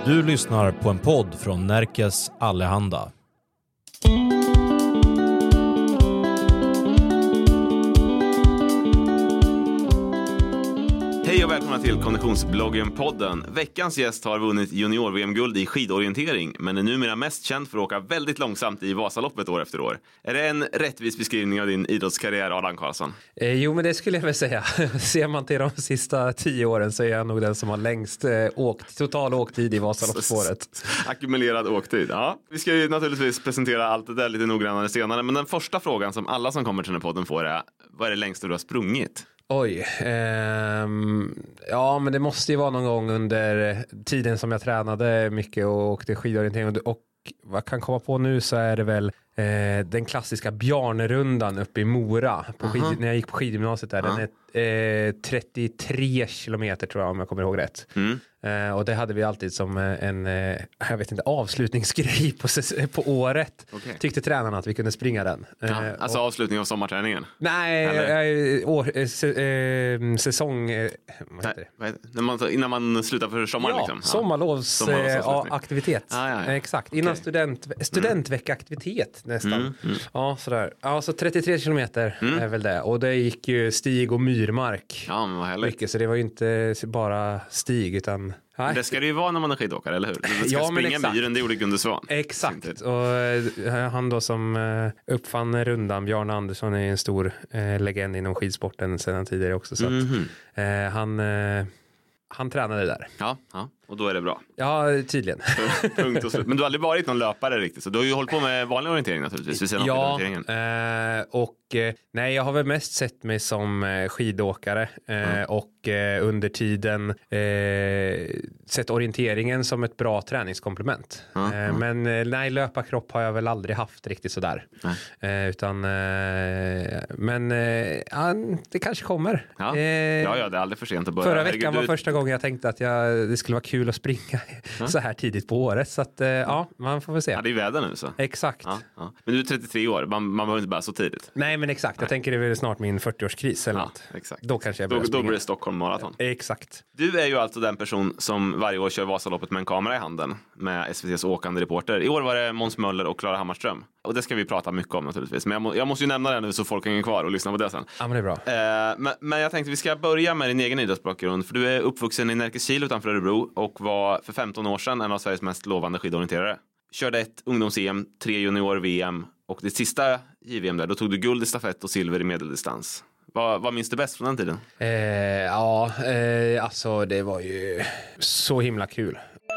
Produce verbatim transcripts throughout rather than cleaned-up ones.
Du lyssnar på en podd från Närkes Allehanda. Hej och välkomna till Konditionsbloggen-podden. Veckans gäst har vunnit junior-V M-guld i skidorientering, men är numera mest känd för att åka väldigt långsamt i Vasaloppet år efter år. Är det en rättvis beskrivning av din idrottskarriär, Adam Karlsson? Eh, jo, men det skulle jag väl säga. Ser man till de sista tio åren så är jag nog den som har längst eh, åkt, total åktid i Vasaloppsspåret. Ackumulerad åktid, ja. Vi ska ju naturligtvis presentera allt det där lite noggrannare senare, men den första frågan som alla som kommer till den här podden får är: vad är det längsta du har sprungit? Oj, ehm, ja men det måste ju vara någon gång under tiden som jag tränade mycket och åkte skidorientering, och vad jag kan komma på nu så är det väl eh, den klassiska Bjarnerundan uppe i Mora på skid, när jag gick på skidgymnasiet där. Den är eh, trettiotre kilometer tror jag, om jag kommer ihåg rätt. Mm. Eh, och det hade vi alltid som en, eh, jag vet inte, avslutningsgrej på, på året. Okay. Tyckte tränarna att vi kunde springa den. Ja, eh, alltså och, avslutning av sommarträningen? Nej, eh, år, eh, eh, säsong... Eh, vad heter det? Nej, när man, innan man slutar för sommaren? Ja, liksom. Ja. sommarlovsaktivitet. Eh, ah, ja, ja. Exakt, innan okay. student, studentveckaaktivitet nästan. Mm, mm. Ja, sådär. Ja, så trettiotre kilometer mm. är väl det. Och det gick ju stig och myrmark. Ja, men vad härligt. Mycket, så det var ju inte bara stig utan... Nej. Det ska det ju vara när man är skidåkare, eller hur? Du ska ja, springa myren, det gjorde Gunde Svan. Exakt, och eh, han då som eh, uppfann rundan, Björn Andersson, är en stor eh, legend inom skidsporten sedan tidigare också. Så mm-hmm. att, eh, han, eh, han tränade där. Ja, ja, och då är det bra. Ja, tydligen. Punkt och slut. Men du har aldrig varit någon löpare riktigt, så du har ju hållit på med vanlig orientering naturligtvis. Ja, eh, och eh, nej, jag har väl mest sett mig som eh, skidåkare eh, mm. och eh, under tiden eh, sett orienteringen som ett bra träningskomplement. Mm. Eh, men eh, nej, löparkropp har jag väl aldrig haft riktigt sådär. Mm. Eh, utan, eh, men eh, ja, det kanske kommer. Ja. Eh, ja, ja, det är aldrig för sent att börja. Förra veckan var första gången jag tänkte att jag, det skulle vara kul att springa mm. så här tidigt på året. Så att, eh, ja, man får väl se. Ja, det är väder nu så. Exakt. Ja, ja. Men du är trettiotre år, man, man behöver inte bara så tidigt. Nej, men exakt. Jag Nej. tänker det är väl snart min fyrtioårskris eller ja, något. Exakt. Då kanske jag börjar då, springa. Då blir det Stockholm Marathon. Exakt. Du är ju alltså den person som varje år kör Vasaloppet med en kamera i handen med S V T:s åkande reporter. I år var det Måns Möller och Klara Hammarström. Och det ska vi prata mycket om naturligtvis. Men jag, må, jag måste ju nämna det nu så folk hänger kvar och lyssnar på det sen. Ja, men det är bra. Eh, men, men jag tänkte vi ska börja med din egen idrottsbakgrund. För du är uppvuxen i Närkeskil utanför Örebro och var för femton år sedan en av Sveriges mest lovande skidorienterare. Körde ett ungdoms-E M, tre junior-V M och det sista J V M där, då tog du guld i stafett och silver i medeldistans. Vad, vad minns du bäst från den tiden? Eh, ja, eh, alltså det var ju så himla kul.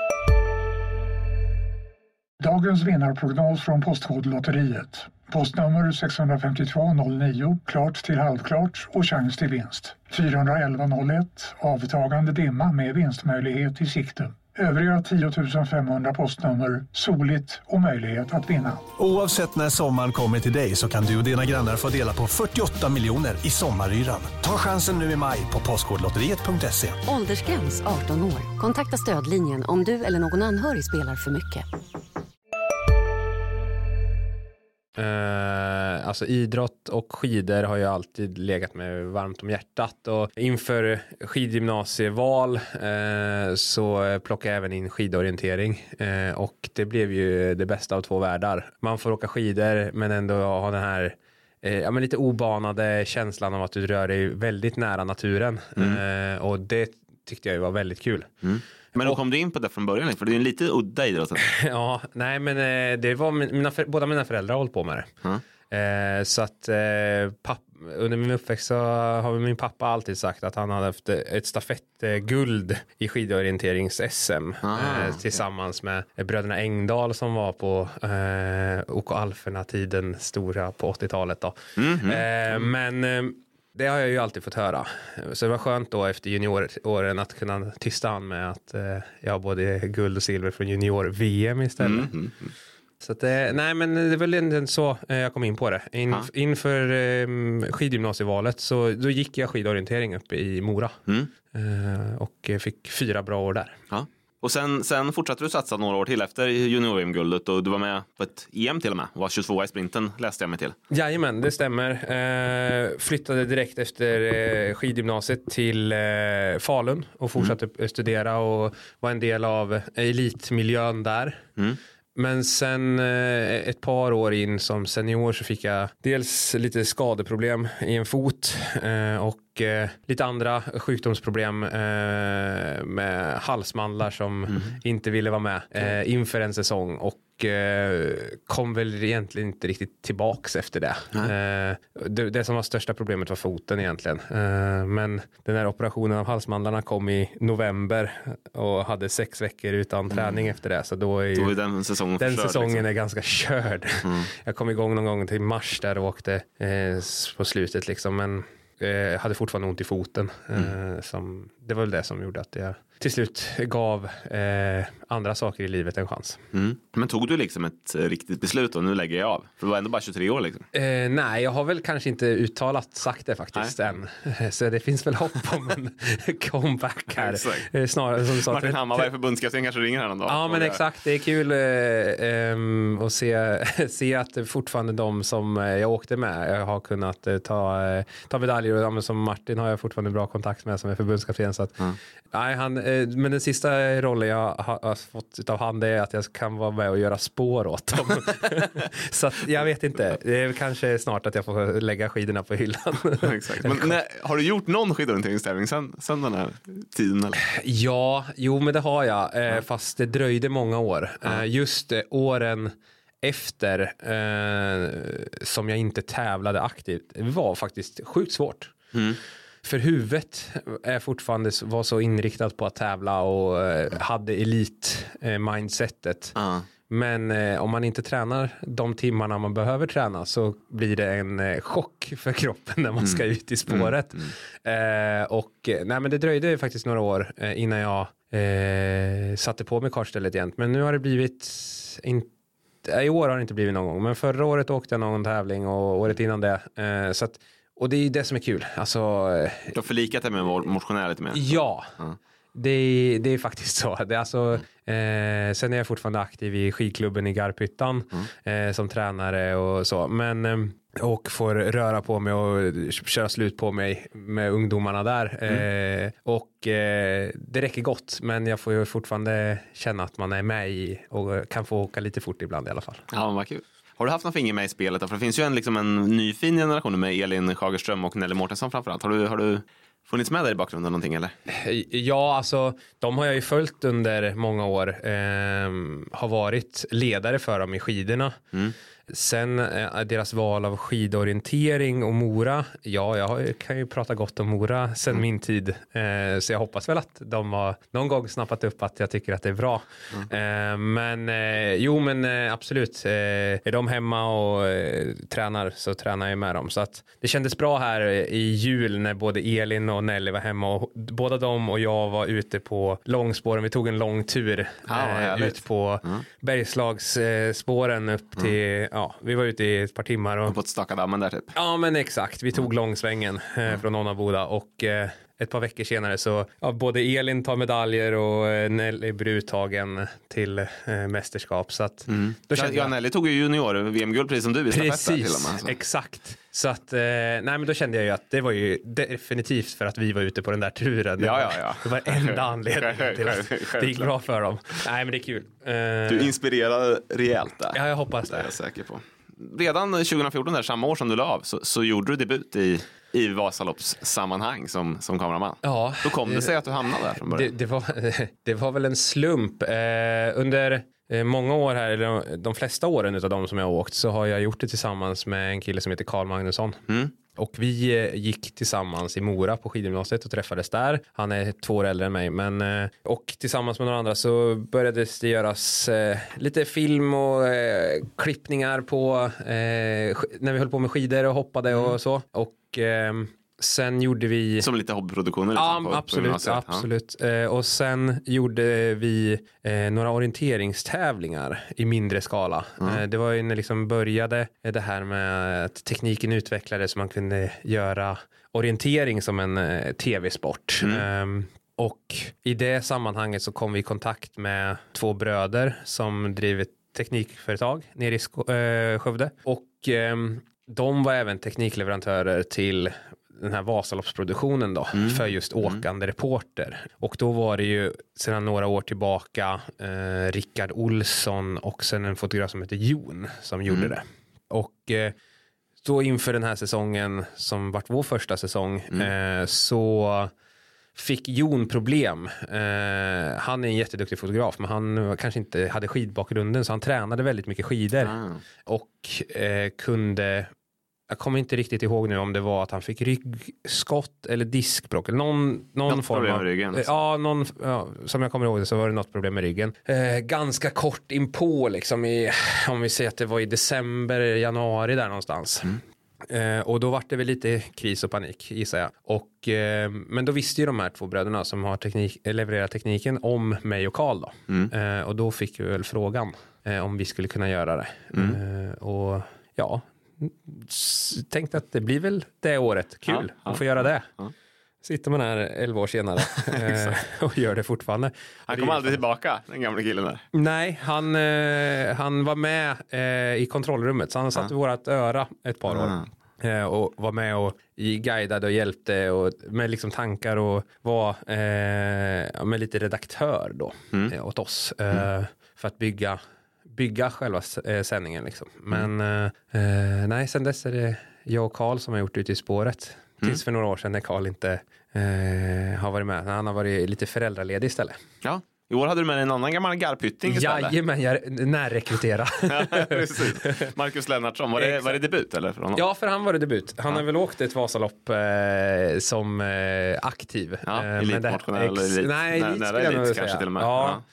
Dagens vinnarprognos från Postkodlotteriet. Postnummer sex fem två noll nio, klart till halvklart och chans till vinst. fyra elva noll ett, avtagande dimma med vinstmöjlighet i sikte. Övriga tio tusen femhundra postnummer, soligt och möjlighet att vinna. Oavsett när sommaren kommer till dig så kan du och dina grannar få dela på fyrtioåtta miljoner i sommaryran. Ta chansen nu i maj på postkodlotteriet punkt se. Åldersgräns arton år. Kontakta stödlinjen om du eller någon anhörig spelar för mycket. Uh, alltså idrott och skidor har ju alltid legat mig varmt om hjärtat, och inför skidgymnasieval uh, så plockade jag även in skidorientering uh, och det blev ju det bästa av två världar. Man får åka skidor men ändå ha den här uh, ja, men lite obanade känslan av att du rör dig väldigt nära naturen. Mm. Uh, och det tyckte jag var väldigt kul. Mm. Men då kom du in på det från början? För det är en lite udda idrott. Ja, nej men eh, det var mina, båda mina föräldrar har hållit på med det. Mm. Eh, så att eh, papp, under min uppväxt så har min pappa alltid sagt att han hade haft ett stafettguld eh, i skidorienterings-S M. Ah, eh, tillsammans okay. med bröderna Engdahl som var på eh, O K Alferna-tiden stora på åttiotalet då. Mm-hmm. Eh, men... Eh, det har jag ju alltid fått höra. Så det var skönt då efter junioråren att kunna tysta han med att eh, jag har både guld och silver från junior-V M istället. Mm, mm, mm. Så att, eh, nej men det är väl inte så eh, jag kom in på det. In, ah. Inför eh, skidgymnasievalet så då gick jag skidorientering uppe i Mora. Mm. Eh, och fick fyra bra år där. Ja. Och sen, sen fortsatte du satsa några år till efter junior-V M-guldet och du var med på ett E M till och med. Var tjugotvå i sprinten läste jag mig till. Jajamän, det stämmer. Eh, flyttade direkt efter eh, skidgymnasiet till eh, Falun och fortsatte mm. studera och var en del av elitmiljön där. Mm. Men sen eh, ett par år in som senior så fick jag dels lite skadeproblem i en fot eh, och eh, lite andra sjukdomsproblem eh, med halsmandlar som mm. inte ville vara med eh, inför en säsong och eh, kom väl egentligen inte riktigt tillbaks efter det. Mm. Eh, det. Det som var största problemet var foten egentligen. Eh, men den här operationen av halsmandlarna kom i november och hade sex veckor utan mm. träning efter det. Så då är, då är den säsongen, den förstörd, säsongen liksom. är ganska körd. Mm. Jag kom igång någon gång till mars där och åkte eh, på slutet liksom, men jag hade fortfarande ont i foten. Mm. Eh, som, det var väl det som gjorde att jag till slut gav eh, andra saker i livet en chans. Mm. Men tog du liksom ett riktigt beslut och nu lägger jag av? För du var ändå bara tjugotre år liksom. Eh, nej, jag har väl kanske inte uttalat sagt det faktiskt nej. än. Så det finns väl hopp om en comeback här. Eh, snarare som Martin Hammarberg, förbundskapten, kanske ringer här någon dag. Ja, men det... exakt. Det är kul eh, eh, att se, se att fortfarande de som jag åkte med jag har kunnat eh, ta, eh, ta medaljer. Ja, men som Martin har jag fortfarande bra kontakt med som är förbundskapten. Så att, mm. nej, han, eh, men den sista rollen jag har, har fått av han det är att jag kan vara med och göra spår åt dem. Så att, jag vet inte. Det är kanske snart att jag får lägga skidorna på hyllan. Exakt. Men nej, har du gjort någon skidorienteringstävling sen, sen den här tiden? Eller? Ja, jo men det har jag. Eh, ja. Fast det dröjde många år. Ja. Eh, just eh, åren efter eh, som jag inte tävlade aktivt var faktiskt sjukt svårt. Mm. För huvudet är fortfarande var så inriktat på att tävla och eh, hade elit-mindsetet. Eh, uh. Men eh, om man inte tränar de timmarna man behöver träna så blir det en eh, chock för kroppen när man ska mm. ut i spåret. Mm. Mm. Eh, och nej, men det dröjde faktiskt några år eh, innan jag eh, satte på mig kartstället igen. Men nu har det blivit inte i år har det inte blivit någon gång. Men förra året åkte jag någon tävling och året innan det. Eh, så att, och det är det som är kul. Alltså, du har förlikat det med motionär lite mer. Ja, mm. det, det är faktiskt så. Det är alltså, eh, sen är jag fortfarande aktiv i skidklubben i Garphyttan mm. eh, som tränare och så. Men, eh, och får röra på mig och köra slut på mig med ungdomarna där. Mm. Eh, och eh, det räcker gott. Men jag får ju fortfarande känna att man är med i och kan få åka lite fort ibland i alla fall. Ja, vad kul. Har du haft någon finger med i spelet? För det finns ju en, liksom en ny fin generation med Elin Schagerström och Nelly Mårtensson framförallt. Har du, har du funnits med där i bakgrunden någonting eller? Ja, alltså de har jag ju följt under många år. Eh, har varit ledare för dem i skidorna. Mm. Sen eh, deras val av skidorientering och Mora. Ja, jag har, kan ju prata gott om Mora sen mm. min tid. Eh, så jag hoppas väl att de har någon gång snappat upp att jag tycker att det är bra. Mm. Eh, men eh, jo, men eh, absolut. Eh, är de hemma och eh, tränar så tränar jag med dem. Så att det kändes bra här i jul när både Elin och Nelly var hemma. Och båda de och jag var ute på långspåren. Vi tog en lång tur ah, eh, ut på mm. Bergslagsspåren upp till mm. ja, vi var ute i ett par timmar. Och, och på ett stakadammen där typ. Ja, men exakt. Vi tog mm. långsvängen eh, mm. från Onnaboda och eh, ett par veckor senare så ja, både Elin tar medaljer och eh, Nelly blir uttagen till eh, mästerskap. Så att, mm. då kände ja, jag... Nelly tog ju junior-V M-guld precis som du i stafetten. Precis, med, exakt. Så att, eh, nej men då kände jag ju att det var ju definitivt för att vi var ute på den där turen. Ja, ja, ja. Det var enda anledningen till att det gick bra för dem. Nej men det är kul. Eh, du inspirerade rejält där. Ja, jag hoppas det. Det är jag säker på. Redan tjugohundrafjorton, där, samma år som du la av, så, så gjorde du debut i, i Vasaloppssammanhang som, som kameraman. Ja, då kom det, det sig att du hamnade där från början. Det, det, var, det var väl en slump. Eh, under eh, många år här, eller de, de flesta åren av de som jag har åkt, så har jag gjort det tillsammans med en kille som heter Carl Magnusson. Mm. Och vi eh, gick tillsammans i Mora på skidgymnasiet och träffades där. Han är två år äldre än mig. Men, eh, och tillsammans med några andra så började det göras eh, lite film och eh, klippningar på eh, när vi höll på med skidor och hoppade mm. och så. Och eh, sen gjorde vi... Som lite hobbyproduktioner? Liksom, ja, på, absolut. På absolut. Ja. Eh, och sen gjorde vi eh, några orienteringstävlingar i mindre skala. Mm. Eh, det var ju när liksom började det här med att tekniken utvecklades så man kunde göra orientering som en eh, tv-sport. Mm. Eh, Och i det sammanhanget så kom vi i kontakt med två bröder som driver teknikföretag nere i Sk- äh, Skövde. Och eh, de var även teknikleverantörer till den här Vasaloppsproduktionen då, mm. för just åkande mm. reporter. Och då var det ju sedan några år tillbaka eh, Rickard Olsson och sen en fotograf som heter Jon som gjorde mm. det. Och eh, då inför den här säsongen som vart vår första säsong mm. eh, så fick Jon problem. Eh, han är en jätteduktig fotograf men han kanske inte hade skidbakgrunden så han tränade väldigt mycket skidor ah. och eh, kunde, jag kommer inte riktigt ihåg nu om det var att han fick ryggskott eller diskbråck eller någon, någon form problem av med ryggen. Alltså. Ja, någon, ja, som jag kommer ihåg det så var det något problem med ryggen. Eh, ganska kort inpå liksom i, om vi säger att det var i december, januari där någonstans. Mm. Eh, och då var det väl lite kris och panik gissar jag. Och, eh, men då visste ju de här två bröderna som har teknik, levererat tekniken om mig och Karl då. Mm. Eh, och då fick vi väl frågan eh, om vi skulle kunna göra det. Mm. Eh, och ja, s- tänkte att det blir väl det året. Kul ja, ja, att få göra det. Ja. Sitter man här elva år senare eh, och gör det fortfarande. Han kom aldrig tillbaka, den gamla killen där. Nej, han, eh, han var med eh, i kontrollrummet. Så han satt i vårat öra ett par år. Eh, och var med och i guidade och hjälpte och med liksom tankar och var eh, med lite redaktör då mm. eh, åt oss. Eh, mm. För att bygga, bygga själva eh, sändningen liksom. Men mm. eh, nej, sen dess är det jag och Karl som har gjort Ute i spåret. Tills mm. för några år sedan när Karl inte eh, har varit med. Han har varit lite föräldraledig istället. Ja, i år hade du med en annan gammal garpytting istället. Jajamän, jag närrekrytera. Ja, precis. Marcus Lennartsson, var det, var det debut eller? För honom? Ja, för han var det debut. Han ja. har väl åkt ett Vasalopp eh, som eh, aktiv. Ja, elitmotionell ex- elit. Nej, elit nära elit kanske säga. Till och med. Ja. Ja.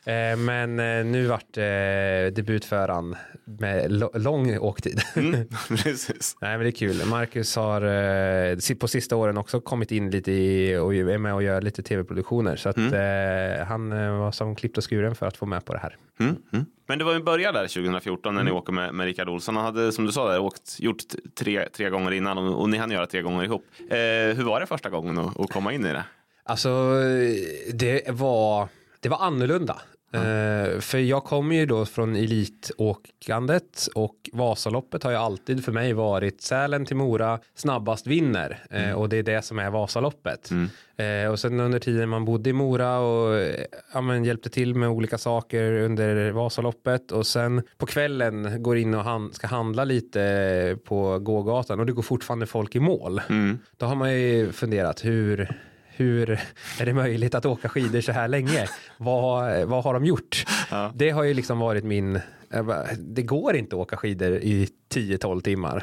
Men nu vart eh, debut för han med lo- lång åktid. Mm, precis. Nej, men det är kul. Marcus har eh, på sista åren också kommit in lite i och är med och gör lite tv-produktioner. Så att mm. eh, han var som klippt och skuren för att få med på det här. Mm, mm. Men det var ju början där tjugo fjorton när mm. ni åker med, med Rickard Olsson. Han hade, som du sa, där, åkt, gjort tre, tre gånger innan och, och ni hann göra tre gånger ihop. Eh, hur var det första gången att, att komma in i det? Alltså, det var, det var annorlunda. Mm. Uh, för jag kommer ju då från elitåkandet och Vasaloppet har ju alltid för mig varit Sälen till Mora snabbast vinner mm. uh, och det är det som är Vasaloppet mm. uh, och sen under tiden man bodde i Mora och ja, men, hjälpte till med olika saker under Vasaloppet och sen på kvällen går in och han ska handla lite på gågatan och det går fortfarande folk i mål mm. då har man ju funderat hur Hur är det möjligt att åka skidor så här länge? Vad, vad har de gjort? Ja. Det har ju liksom varit min... Det går inte att åka skidor i tio tolv timmar.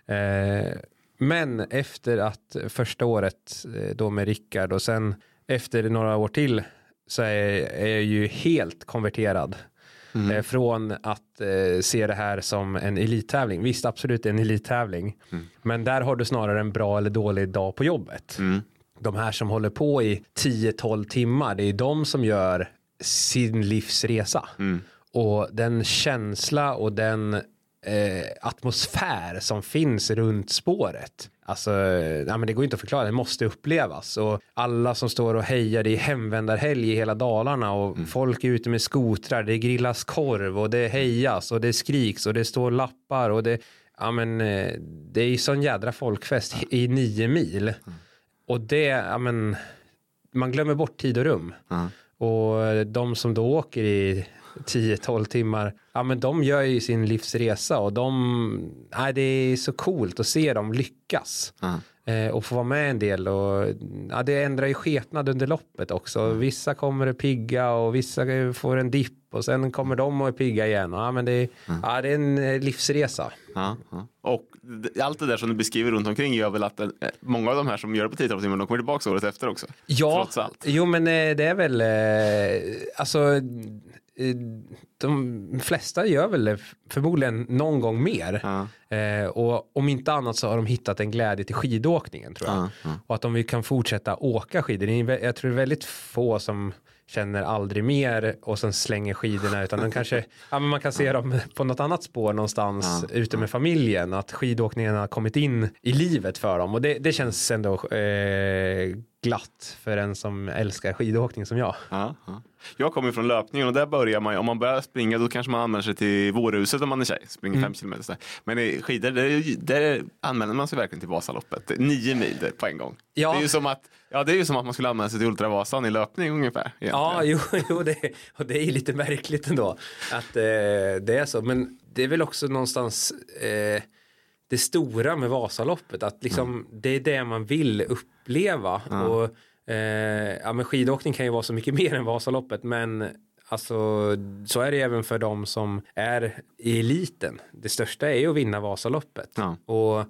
Eh, men efter att första året då med Rickard och sen efter några år till så är, är jag ju helt konverterad. Mm. Eh, från att eh, se det här som en elittävling. Visst, absolut en elittävling. Mm. Men där har du snarare en bra eller dålig dag på jobbet. Mm. De här som håller på i tio tolv timmar, det är de som gör sin livsresa. Mm. Och den känsla och den eh, atmosfär som finns runt spåret. Alltså, ja, men det går inte att förklara, det måste upplevas. Och alla som står och hejar, det är hemvändarhelg i hela Dalarna och mm. folk är ute med skotrar, det grillas korv och det hejas och det skriks och det står lappar och det, ja, men, det är ju sån jädra folkfest i nio mil. Mm. Och det, ja, men, man glömmer bort tid och rum. Mm. Och de som då åker i tio tolv timmar, ja, men de gör ju sin livsresa och de, nej, det är så coolt att se dem lyckas. Mm. Eh, och få vara med en del och ja, det ändrar ju skepnad under loppet också. Mm. Vissa kommer att pigga och vissa får en dipp och sen kommer de att pigga igen. Ja, men det, är, mm. ja, det är en livsresa. Ja, ja. Och allt det där som du beskriver runt omkring gör väl att många av de här som gör det på tio tolv timmar, de kommer tillbaka året efter också. Ja, trots allt. Jo, men det är väl alltså de flesta gör väl förmodligen någon gång mer. Ja. Eh, och om inte annat så har de hittat en glädje till skidåkningen, tror jag. Ja, ja. Och att de kan fortsätta åka skidor. Det är, jag tror det är väldigt få som känner aldrig mer och sen slänger skidorna, utan de kanske, ja, men man kan se dem på något annat spår någonstans Ja, ute med familjen, att skidåkningen har kommit in i livet för dem, och det, det känns ändå eh, glatt för en som älskar skidåkning som jag. Ja, ja. Jag kommer från löpningen och där börjar man, om man börjar springa då kanske man anmäler sig till Vårhuset om man är tjej, springer Mm. fem kilometer så där. Men i skidor, där, där anmäler man sig verkligen till Vasaloppet, nio mil på en gång. Ja. Det är ju som att, ja, det är ju som att man skulle anmäla sig till Ultravasan i löpning ungefär. Ja, jo, jo det, och det är ju lite märkligt ändå att eh, det är så, men det är väl också någonstans eh, det stora med Vasaloppet, att liksom mm. det är det man vill uppleva. Mm. Och eh, ja, men skidåkning kan ju vara så mycket mer än Vasaloppet, men alltså så är det även för de som är i eliten. Det största är ju att vinna Vasaloppet. Ja. Och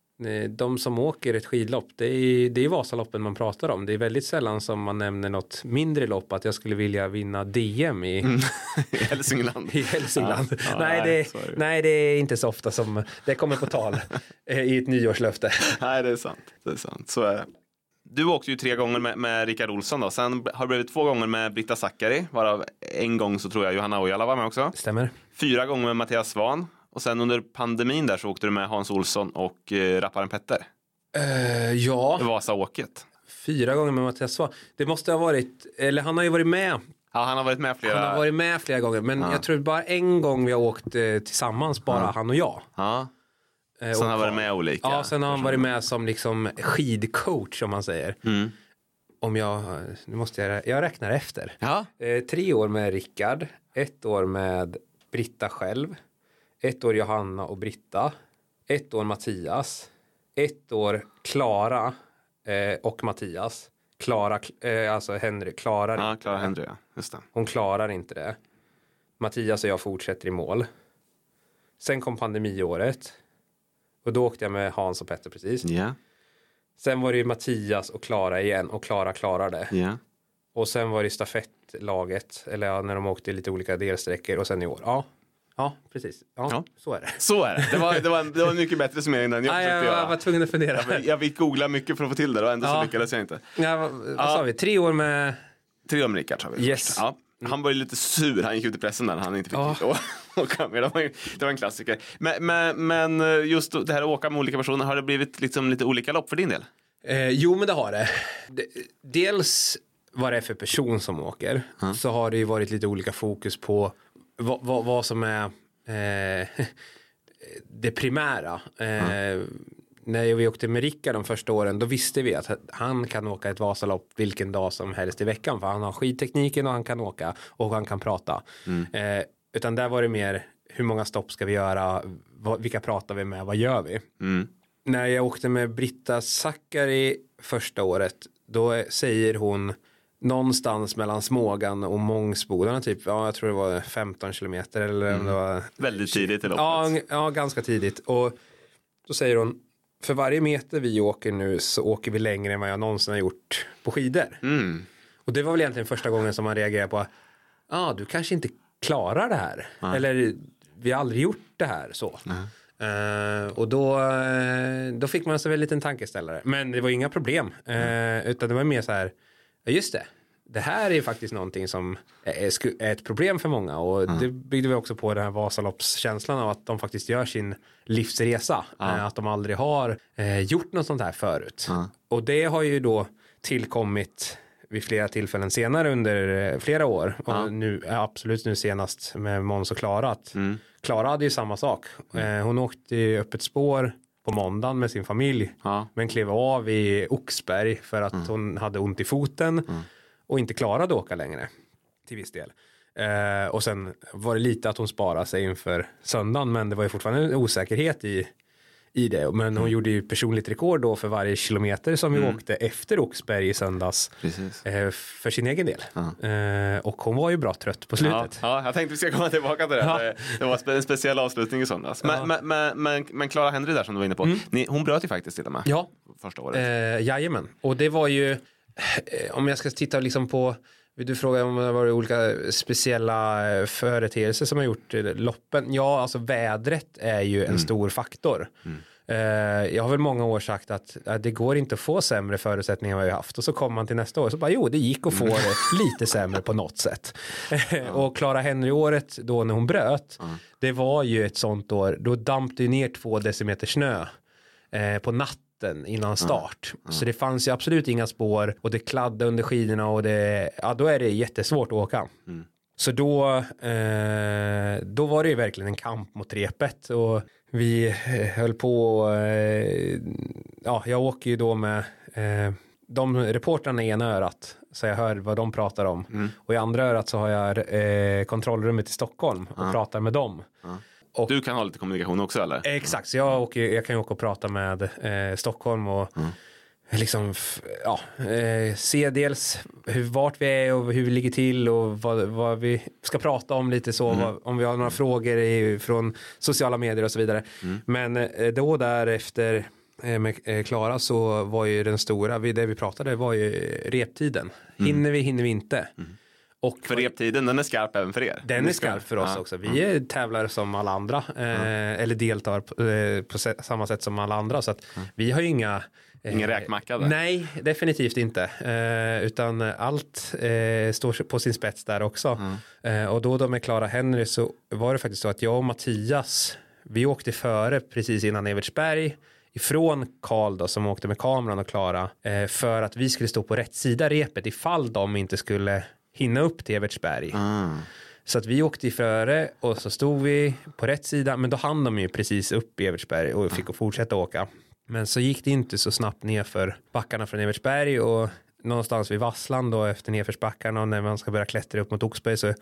de som åker ett skidlopp, det är, det är Vasaloppen man pratar om. Det är väldigt sällan som man nämner något mindre lopp, att jag skulle vilja vinna D M i, mm. I Hälsingland. I Hälsingland. Ja, ja, nej, nej, det, nej, det är inte så ofta som det kommer på tal i ett nyårslöfte. Nej, det är sant. Det är sant. Så är det. Du åkte ju tre gånger med, med Rickard Olsson då. Sen har det blivit två gånger med Britta Zackari, varav en gång så tror jag Johanna Ojala var med också. Stämmer. Fyra gånger med Mattias Svahn. Och sen under pandemin där så åkte du med Hans Olsson och eh, rapparen Petter. Uh, ja. Vasaåket. Fyra gånger med Mattias Svahn. Det måste ha varit, eller han har ju varit med. Ja, han har varit med flera. Han har varit med flera gånger, men ja. jag tror bara en gång vi har åkt eh, tillsammans, bara ja. han och jag. Ja. Eh, sen har han varit med olika. Ja, sen har han varit med som liksom skidcoach, om man säger. Mm. Om jag, nu måste jag, jag räknar efter. Ja. Eh, tre år med Rickard, ett år med Britta själv. Ett år Johanna och Britta. Ett år Mattias. Ett år Klara eh, och Mattias. Klara, eh, alltså Henry, klarar Ja, inte Klara det. Henry, ja. Just det. Hon klarar inte det. Mattias och jag fortsätter i mål. Sen kom pandemiåret. Och då åkte jag med Hans och Petter precis. Ja. Sen var det ju Mattias och Klara igen. Och Klara klarade. Ja. Och sen var det stafettlaget. Eller ja, när de åkte lite olika delsträckor. Och sen i år. Ja. Ja, precis. Ja, Ja. så är det. Så är det. Det var, det var, en, det var en mycket bättre summering än jag Nej, försökte jag göra. var tvungen att fundera. Jag, jag fick googla mycket för att få till det och ändå Ja. så lyckades jag inte. Ja, vad vad Ja. sa vi? Tre år med... Tre år med Rickard, sa vi. Yes. Först. Ja. Han var ju lite sur, han gick ut i pressen när han inte fick Ja. å- åka med. Det var, ju, det var en klassiker. Men, men, men just det här att åka med olika personer, har det blivit liksom lite olika lopp för din del? Eh, jo, men det har det. D- Dels vad det är för person som åker. Mm. Så har det ju varit lite olika fokus på vad, vad, vad som är eh, det primära. Eh, mm. När vi åkte med Rickard de första åren, då visste vi att han kan åka ett Vasalopp vilken dag som helst i veckan. För han har skidtekniken och han kan åka och han kan prata. Mm. Eh, utan där var det mer, hur många stopp ska vi göra? Vad, vilka pratar vi med? Vad gör vi? Mm. När jag åkte med Britta Zackari första året, då säger hon någonstans mellan Smågan och Mångsbodarna typ, ja jag tror det var femton kilometer eller mm. om det var... Väldigt tidigt i loppet. Ja, ja, ganska tidigt. Och då säger hon, för varje meter vi åker nu så åker vi längre än vad jag någonsin har gjort på skidor. Mm. Och det var väl egentligen första gången som man reagerade på, ja ah, du kanske inte klarar det här. Mm. Eller vi har aldrig gjort det här så. Mm. Uh, och då, uh, då fick man sig väl en liten tankeställare. Men det var inga problem. Uh, mm. Utan det var mer så här, ja just det. Det här är faktiskt någonting som är, är ett problem för många. Och mm. det byggde vi också på den här Vasaloppskänslan av att de faktiskt gör sin livsresa. Mm. Uh, att de aldrig har uh, gjort något sånt här förut. Mm. Och det har ju då tillkommit vid flera tillfällen senare under flera år. Och mm. nu, absolut nu senast med Måns och Klara. Att mm. Klara hade ju samma sak. Mm. Hon åkte i öppet spår på måndagen med sin familj. Ja. Men klev av i Oxberg för att mm. hon hade ont i foten. Mm. Och inte klarade att åka längre. Till viss del. Eh, och sen var det lite att hon sparade sig inför söndagen. Men det var ju fortfarande en osäkerhet i, i det. Men hon mm. gjorde ju personligt rekord då för varje kilometer som vi mm. åkte efter Oxberg i söndags. Eh, för sin egen del. Ja. Eh, och hon var ju bra trött på slutet. Ja, ja jag tänkte vi ska komma tillbaka till det. Ja. Det var en speciell avslutning i söndags. Men, ja. men, men, men Clara Henry där som du var inne på. Mm. Ni, hon bröt ju faktiskt till och med. Ja. Första året. Eh, jajamän. Och det var ju, eh, om jag ska titta liksom på Du frågar om det var olika speciella företeelser som har gjort loppen. Ja, alltså vädret är ju en mm. stor faktor. Mm. Uh, jag har väl många år sagt att uh, det går inte att få sämre förutsättningar än vad vi har haft. Och så kommer man till nästa år så bara, jo det gick att få det lite sämre på något sätt. Och Clara Henry-året då när hon bröt, mm. det var ju ett sånt år, då dampte ju ner två decimeter snö uh, på natten innan start. Mm. Mm. Så det fanns ju absolut inga spår och det kladdade under skidorna och det, ja, då är det jättesvårt att åka. Mm. Så då, eh, då var det ju verkligen en kamp mot repet och vi höll på, eh, ja jag åker ju då med eh, de reportrarna i ena örat så jag hör vad de pratar om mm. och i andra örat så har jag eh, kontrollrummet i Stockholm och mm. pratar med dem. Mm. Och, du kan ha lite kommunikation också eller? Exakt, så jag, åker, jag kan ju åka och prata med eh, Stockholm och mm. liksom, ja, eh, se dels hur, vart vi är och hur vi ligger till och vad, vad vi ska prata om lite så, mm. vad, om vi har några frågor i, från sociala medier och så vidare. Mm. Men eh, då därefter eh, med Clara så var ju den stora, vi, det vi pratade var ju reptiden. Mm. Hinner vi, hinner vi inte. Mm. Och för reptiden, den är skarp även för er? Den är skarp för oss ja. också. Vi är tävlare som alla andra. Eh, ja. Eller deltar på, eh, på samma sätt som alla andra. Så att mm. vi har ju inga... Ingen räkmacka där? Nej, definitivt inte. Eh, utan allt eh, står på sin spets där också. Mm. Eh, och då, då med Clara Henry så var det faktiskt så att jag och Mattias, vi åkte före precis innan Evertsberg ifrån Karl då, som åkte med kameran och Clara eh, för att vi skulle stå på rätt sida repet ifall de inte skulle hinna upp till Evertsberg. Mm. Så att vi åkte i före och så stod vi på rätt sida, men då hann de ju precis upp i Evertsberg och fick mm. fortsätta åka. Men så gick det inte så snabbt ner för backarna från Evertsberg och någonstans vid Vassland då efter nedförsbackarna och när man ska börja klättra upp mot Oxberg så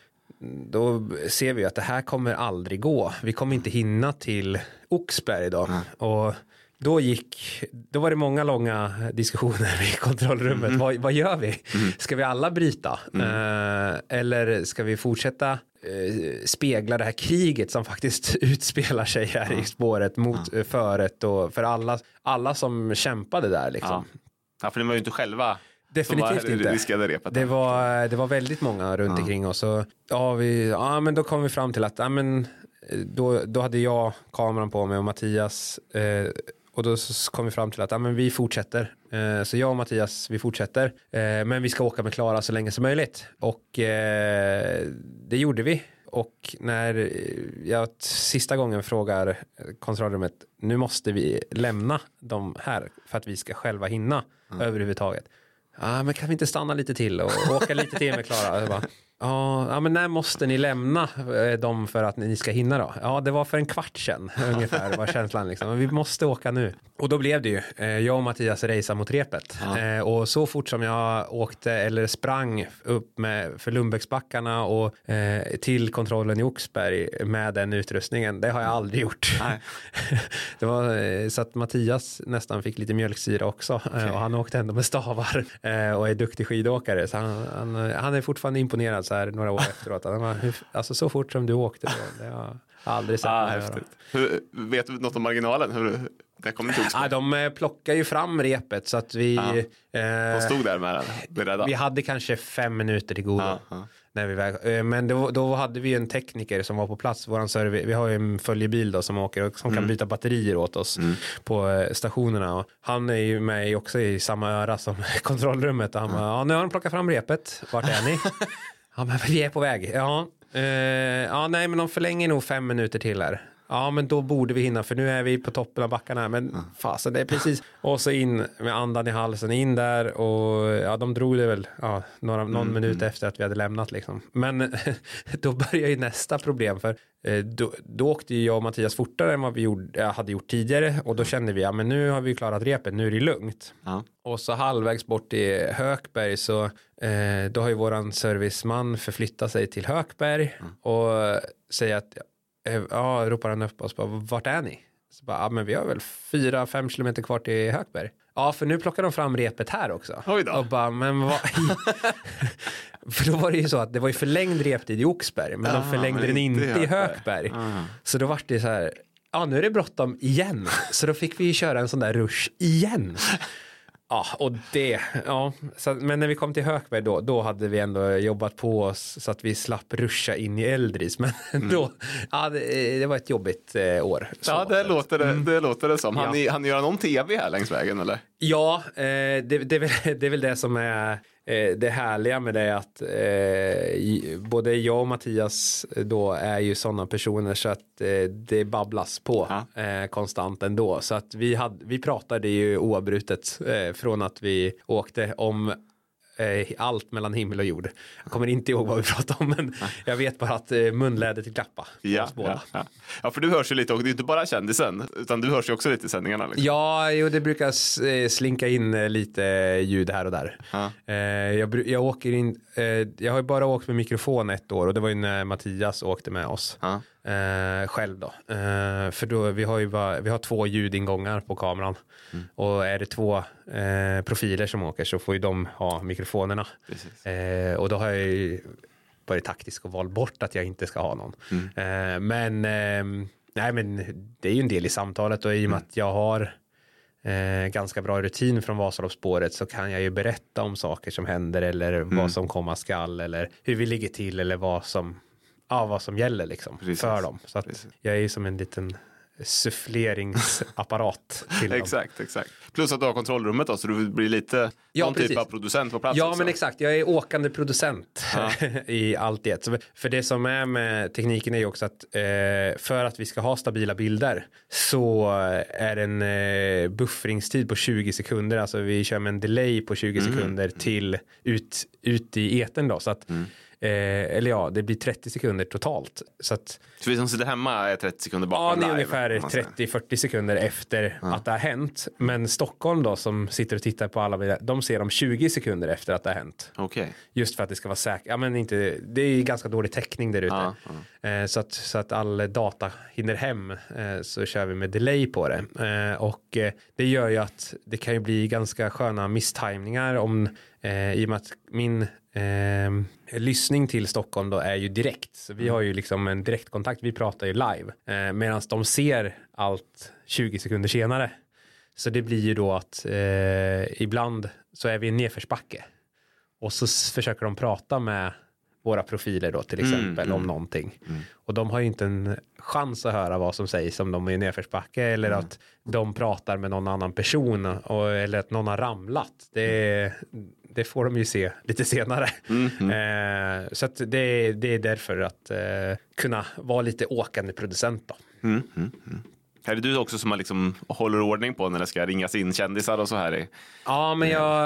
då ser vi att det här kommer aldrig gå. Vi kommer inte hinna till Oxberg då. Mm. Och då gick, då var det många långa diskussioner i kontrollrummet. Mm. Vad, vad gör vi? Mm. Ska vi alla bryta? Mm. Uh, eller ska vi fortsätta uh, spegla det här kriget som faktiskt utspelar sig här mm. i spåret mot mm. föret och för alla, alla som kämpade där liksom. Ja, ja för ni var ju inte själva. Definitivt inte. Det var, det var väldigt många runt ja. omkring oss. Och, ja, vi, ja, men då kom vi fram till att ja, men, då, då hade jag kameran på mig och Mattias eh, och då kom vi fram till att ja, men vi fortsätter. Eh, så jag och Mattias, vi fortsätter. Eh, men vi ska åka med Clara så länge som möjligt. Och eh, det gjorde vi. Och när jag sista gången frågar kontrollrummet, nu måste vi lämna dem här för att vi ska själva hinna mm. överhuvudtaget. Ja, men kan vi inte stanna lite till och åka lite till med Clara? Bara, ja, men när måste ni lämna dem för att ni ska hinna då? Ja, det var för en kvart sedan ungefär var känslan liksom. Men vi måste åka nu. Och då blev det ju, jag och Mattias rejsa mot repet. Ja. Och så fort som jag åkte eller sprang upp med för Lundbäcksbackarna och eh, till kontrollen i Oxberg med den utrustningen, det har jag aldrig gjort. Nej. Det var så att Mattias nästan fick lite mjölksyra också. Okay. Och han åkte ändå med stavar och är duktig skidåkare. Så han, han, han är fortfarande imponerad så här några år efteråt. Han var, alltså så fort som du åkte då, det har aldrig sett ah, Hur, vet du något om marginalen? Hur, det kommer inte ah, de plockar ju fram repet så att vi ah. eh, de stod där med den. Vi hade kanske fem minuter till godo. Ah, ah. När vi väg, eh, men då, då hade vi en tekniker som var på plats. Våran service, vi har ju en följebil då som åker och som mm. kan byta batterier åt oss mm. på eh, stationerna. Och han är ju med också i samma öra som kontrollrummet. Och han mm. bara, ja nu har de plockat fram repet. Vart är ni? Ja, men vi är på väg. Ja, eh, ja, nej, men de förlänger nog fem minuter till här. Ja, men då borde vi hinna för nu är vi på toppen av backarna. Men mm. fasen, det är precis. Och så in med andan i halsen, in där och ja, de drog det väl ja, några, någon mm. minut efter att vi hade lämnat liksom. Men då börjar ju nästa problem för eh, då, då åkte ju jag och Mattias fortare än vad vi gjorde, hade gjort tidigare och då kände vi, ja men nu har vi klarat repet, nu är det lugnt. Mm. Och så halvvägs bort i Hökberg så eh, då har ju våran serviceman förflyttat sig till Hökberg mm. och säger att ja, ropar han upp oss bara, vart är ni? Så bara, ja men vi har väl fyra, fem kilometer kvar till Hökberg. Ja, för nu plockar de fram repet här också. Oj då. Och bara, men vad... för då var det ju så att det var ju förlängd reptid i Oxberg, men ah, de förlängde men den inte i Hökberg. Hökberg. Ah. Så då var det så här, ja nu är det bråttom igen. Så då fick vi ju köra en sån där rush igen. Ja, och det, ja. Så, men när vi kom till Hökberg då, då hade vi ändå jobbat på oss så att vi slapp ruscha in i Eldris. Men mm. då, ja, det, det var ett jobbigt eh, år. Ja, det låter det, mm. det låter det som. Han, ja. han gör någon tv här längs vägen, eller? Ja, eh, det, det, är väl, det är väl det som är eh, det härliga med det att eh, både jag och Mattias då är ju sådana personer så att eh, det babblas på ja. eh, konstant ändå. Så att vi, hade, vi pratade ju oavbrutet eh, från att vi åkte om eh, allt mellan himmel och jord. Jag kommer inte ihåg vad vi pratade om, men ja. jag vet bara att eh, munlädet klappa. Ja, ja, ja. ja, för du hörs ju lite och det är inte bara kändisen, utan du hörs ju också lite i sändningarna. Liksom. Ja, jo, det brukar slinka in lite ljud här och där. Ja. Eh, jag, jag åker in, eh, jag har ju bara åkt med mikrofon ett år och det var ju när Mattias åkte med oss. Ja. Eh, själv då. Eh, för då, vi har ju bara, vi har två ljudingångar på kameran. Mm. Och är det två eh, profiler som åker så får ju de ha mikrofonerna. Eh, och då har jag ju varit taktisk och valt bort att jag inte ska ha någon. Mm. Eh, men, eh, nej, men det är ju en del i samtalet och i och med mm. att jag har eh, ganska bra rutin från Vasaloppsspåret så kan jag ju berätta om saker som händer eller mm. vad som komma skall eller hur vi ligger till eller vad som ja, vad som gäller liksom för dem. Så att jag är ju som en liten suffleringsapparat till dem. Exakt, exakt. Plus att du har kontrollrummet då, så du blir lite ja, någon precis. typ av producent på plats. Ja, också. Men exakt. Jag är åkande producent ja. i allt det. Så för det som är med tekniken är ju också att eh, för att vi ska ha stabila bilder så är en eh, buffringstid på tjugo sekunder. Alltså vi kör med en delay på tjugo mm. sekunder till ut, ut i etern då. Så att mm. Eh, eller ja, det blir trettio sekunder totalt. Så, att, så vi som sitter hemma är trettio sekunder bakom ja, det är live, ungefär trettio till fyrtio sekunder efter ja. att det har hänt. Men Stockholm då som sitter och tittar på alla, de ser dem tjugo sekunder efter att det har hänt. Okay. Just för att det ska vara säkert. Ja, men inte, det är ganska dålig täckning där ute. Ja, ja. Eh, så, att, så att all data hinner hem eh, så kör vi med delay på det. Eh, och eh, det gör ju att det kan ju bli ganska sköna misstimningar om eh, i och med att min Eh, lyssning till Stockholm då är ju direkt. Så vi har ju liksom en direktkontakt. Vi pratar ju live. Eh, medan de ser allt tjugo sekunder senare. Så det blir ju då att eh, ibland så är vi i en nedförsbacke. Och så s- försöker de prata med våra profiler då till exempel mm, om mm, någonting. Mm. Och de har ju inte en chans att höra vad som sägs om de är i nedförsbacke eller mm. att de pratar med någon annan person och, eller att någon har ramlat. Det, mm. det får de ju se lite senare. Mm, mm. Eh, så att det, det är därför att eh, kunna vara lite åkande producent då. Mm, mm, mm. Är det du också som man liksom håller ordning på när det ska ringas in kändisar och så här? I... Ja, men jag,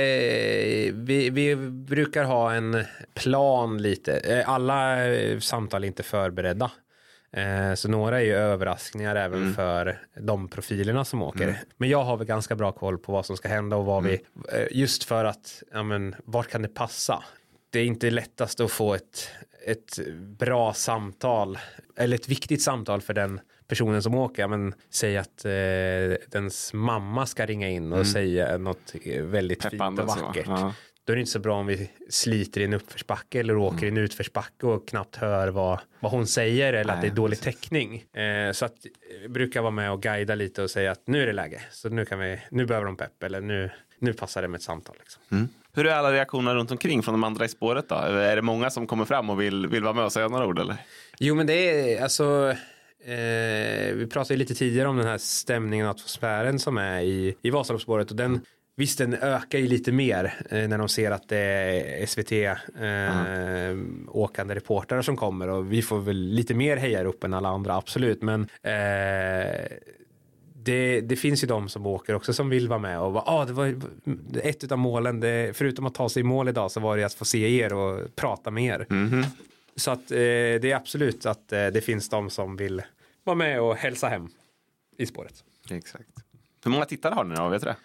vi, vi brukar ha en plan lite. Alla samtal är inte förberedda. Så några är ju överraskningar även mm. för de profilerna som åker. Mm. Men jag har väl ganska bra koll på vad som ska hända och vad mm. vi, just för att, ja men, vart kan det passa? Det är inte lättast att få ett, ett bra samtal eller ett viktigt samtal för den personen som åker, men säg att eh, dens mamma ska ringa in och mm. säga något väldigt Peppande, fint och vackert. Ja. Då är det inte så bra om vi sliter i en uppförsbacke eller åker mm. i en utförsbacke och knappt hör vad, vad hon säger eller Nej, att det är dålig precis. täckning. Eh, så att vi brukar vara med och guida lite och säga att nu är det läge. Så nu kan vi, nu behöver de pepp eller nu, nu passar det med ett samtal. Liksom. Mm. Hur är alla reaktioner runt omkring från de andra i spåret då? Är det många som kommer fram och vill, vill vara med och säga några ord eller? Jo, men det är alltså... Eh, vi pratade lite tidigare om den här stämningen och atmosfären som är i, i Vasaloppsspåret och den, visst den ökar ju lite mer eh, när de ser att det är S V T eh, mm. åkande reportrar som kommer och vi får väl lite mer hejar upp än alla andra, absolut, men eh, det, det finns ju de som åker också som vill vara med och bara, ah, det var ett av målen, det, förutom att ta sig i mål idag så var det att få se er och prata med er. Mm-hmm. Så att eh, det är absolut att eh, det finns de som vill vara med och hälsa hem i spåret. Exakt. Hur många tittare har ni då, vet du det?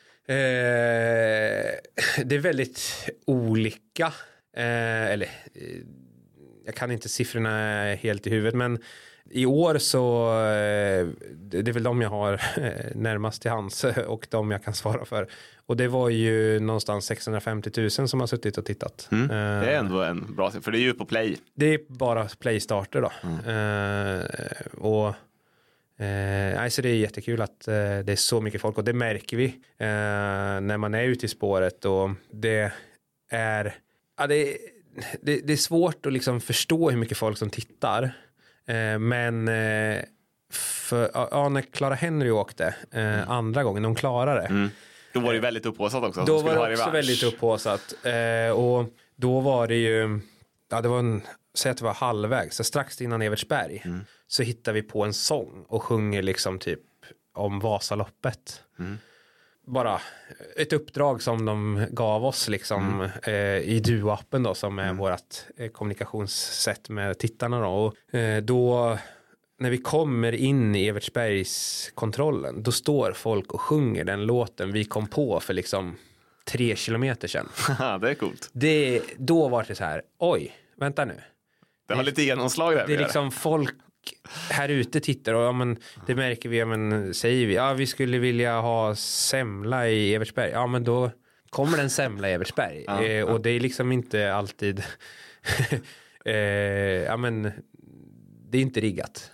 Eh, det är väldigt olika. Eh, eller, eh, jag kan inte siffrorna helt i huvudet, men i år så eh, det är väl de jag har eh, närmast till hands och de jag kan svara för. Och det var ju någonstans sexhundrafemtio tusen som har suttit och tittat. Mm. Det är ändå en bra, för det är ju på play. Det är bara playstarter då. Mm. Eh, och Eh, alltså det är jättekul att eh, det är så mycket folk och det märker vi eh, när man är ute i spåret och det är, ja, det, det, det är svårt att liksom förstå hur mycket folk som tittar eh, men eh, för, ja, när Clara Henry åkte eh, mm. andra gången, de klarade det. Mm. Då var det väldigt upphåsat också. Då var det också väldigt upphåsat eh, och då var det ju, ja det var en, säg att det var halvvägs, så strax innan Evertsberg mm. så hittar vi på en sång och sjunger liksom typ om Vasaloppet. Mm. Bara ett uppdrag som de gav oss liksom mm. eh, i Duo-appen då som är mm. vårat eh, kommunikationssätt med tittarna då. Och eh, då när vi kommer in i Evertsbergskontrollen då står folk och sjunger den låten vi kom på för liksom tre kilometer sedan. Det är coolt. Det, då var det så här, oj, vänta nu. Det har lite genomslag där. Det är liksom folk här ute tittar och ja, men, det märker vi, ja, men, säger vi, ja vi skulle vilja ha semla i Evertsberg. Ja men då kommer den semla i Evertsberg. Ja, eh, och ja. Det är liksom inte alltid eh, ja men det är inte riggat.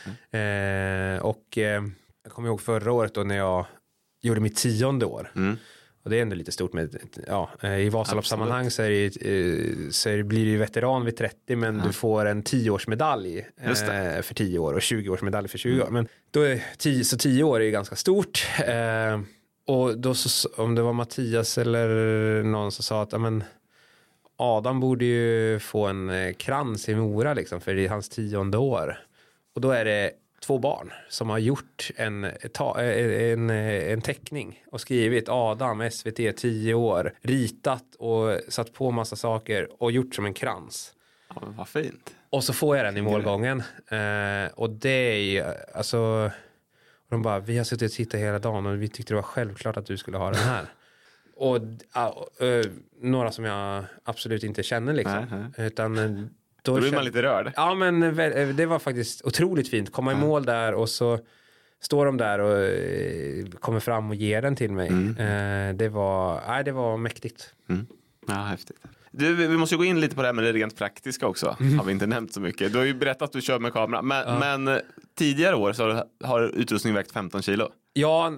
eh, och eh, jag kommer ihåg förra året då när jag gjorde mitt tionde år. Mm. Och det är ändå lite stort med, ja, i Vasaloppssammanhang så, är det, så är det, blir det ju veteran vid trettio men ja. Du får en tioårsmedalj eh, för tio år och tjugo-årsmedalj för tjugo år. Men då är tio, så tio år är ju ganska stort. Eh, och då så, om det var Mattias eller någon som sa att ja, men Adam borde ju få en eh, krans i Mora liksom för det är hans tionde år. Och då är det två barn som har gjort en, en, en teckning och skrivit Adam, S V T, tio år, ritat och satt på massa saker och gjort som en krans. Ja, vad fint. Och så får jag den i målgången. Eh, och det är ju, alltså, de bara, vi har suttit och tittat hela dagen och vi tyckte det var självklart att du skulle ha den här. och uh, uh, några som jag absolut inte känner liksom. Nej, nej. Utan Då, då blir man lite rörd. Ja, men det var faktiskt otroligt fint. Komma i mål där och så står de där och eh, kommer fram och ger den till mig. Mm. Eh, det var, nej, det var mäktigt. Mm. Ja, häftigt. Du, vi måste ju gå in lite på det här med det rent praktiska också. Mm. Har vi inte nämnt så mycket. Du har ju berättat att du kör med kamera. Men, ja. men tidigare år så har utrustningen vägt femton kilo. Ja.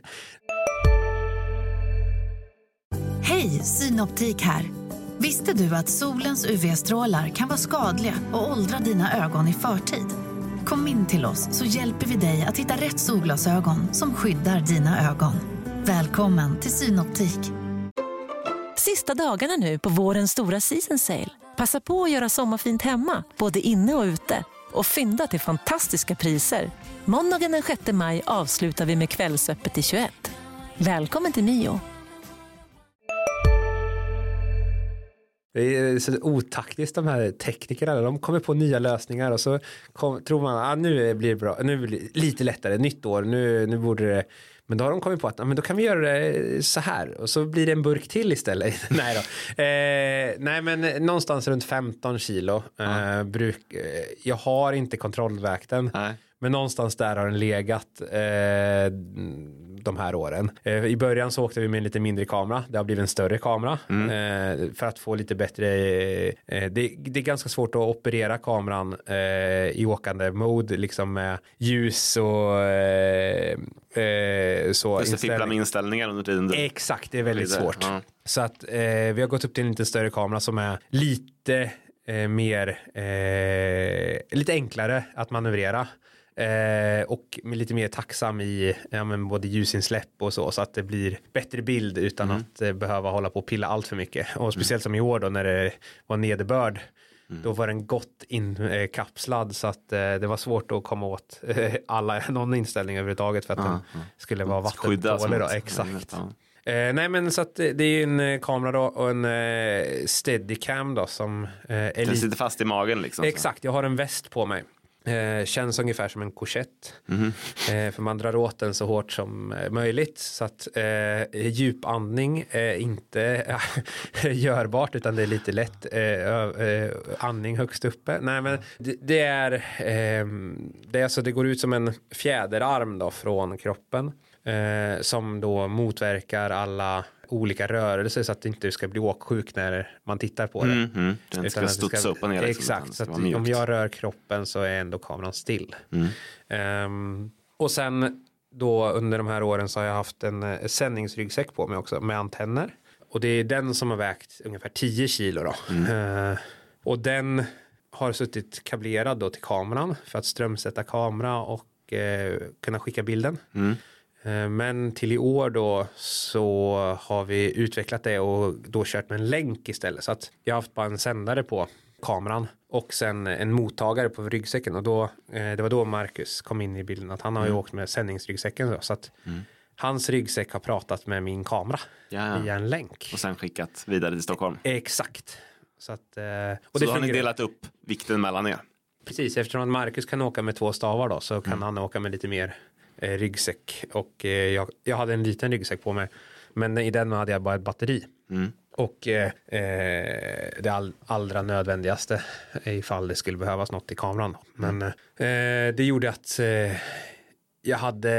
Hej, Synoptik här. Visste du att solens U V-strålar kan vara skadliga och åldra dina ögon i förtid? Kom in till oss så hjälper vi dig att hitta rätt solglasögon som skyddar dina ögon. Välkommen till Synoptik. Sista dagarna nu på vårens stora season sale. Passa på att göra sommarfint hemma, både inne och ute. Och fynda till fantastiska priser. Måndagen den sjätte maj avslutar vi med Kvällsöppet i tjugoett. Välkommen till Mio. Det är så otaktiskt de här teknikerna. De kommer på nya lösningar och så kom, tror man att ah, nu blir det bra. Nu blir det lite lättare. Nytt år. Nu, nu borde det. Men då har de kommit på att ah, men då kan vi göra det så här. Och så blir det en burk till istället. nej då. Eh, nej men någonstans runt femton kilo. Eh, bruk, eh, jag har inte kontrollväkten. Nej. Men någonstans där har den legat eh, de här åren. Eh, I början så åkte vi med en lite mindre kamera. Det har blivit en större kamera. Mm. Eh, för att få lite bättre... Eh, det, det är ganska svårt att operera kameran eh, i åkande mode. Liksom med ljus och... Eh, eh, så Just det, fippla med inställningar under tiden. Exakt, det är väldigt svårt. Ja. Så att eh, vi har gått upp till en lite större kamera som är lite... Eh, mer eh, lite enklare att manövrera eh, och med lite mer tacksam i ja, men både ljusinsläpp och så så att det blir bättre bild utan mm. att eh, behöva hålla på och pilla allt för mycket och speciellt mm. som i år då när det var nederbörd mm. då var den gott inkapslad eh, så att eh, det var svårt att komma åt eh, alla någon inställning överhuvudtaget för att mm. den skulle vara vattentålig då, exakt. Ja. Eh, nej men så att det är en eh, kamera då och en eh, steadicam då som eh, är den sitter fast i magen liksom. Exakt, jag har en väst på mig. Eh, känns ungefär som en korsett. Mm. Eh, för man drar åt den så hårt som eh, möjligt så att eh, djupandning är inte äh, görbart utan det är lite lätt eh, eh, andning högst uppe. Nej men det, det är eh, det är så det går ut som en fjäderarm då från kroppen. Eh, som då motverkar alla olika rörelser så att det inte ska bli åksjuk när man tittar på det. Mm, mm. Den Utan ska att det studsa ska- upp och ner. Liksom, Exakt, så att vara mjukt. om jag rör kroppen så är ändå kameran still. Mm. Ehm, och sen då under de här åren så har jag haft en eh, sändningsryggsäck på mig också med antenner. Och det är den som har vägt ungefär tio kilo då. Mm. Eh, och den har suttit kablerad då till kameran för att strömsätta kamera och eh, kunna skicka bilden. Mm. Eh, men till i år då så har vi utvecklat det och då kört med en länk istället. Så att jag har haft bara en sändare på kameran och sen en mottagare på ryggsäcken. Och då, eh, det var då Marcus kom in i bilden att han har ju åkt med sändningsryggsäcken. Då, så att Mm. hans ryggsäck har pratat med min kamera Ja. via en länk. Och sen skickat vidare till Stockholm. Exakt. Så att, eh, och Och det så har ni fungerar. delat upp vikten mellan er. Precis, eftersom att Marcus kan åka med två stavar då så kan han åka med lite mer eh, ryggsäck. Och eh, jag, jag hade en liten ryggsäck på mig. Men i den hade jag bara ett batteri. Mm. Och eh, eh, det all, allra nödvändigaste ifall det skulle behövas något i kameran. Men eh, det gjorde att eh, jag hade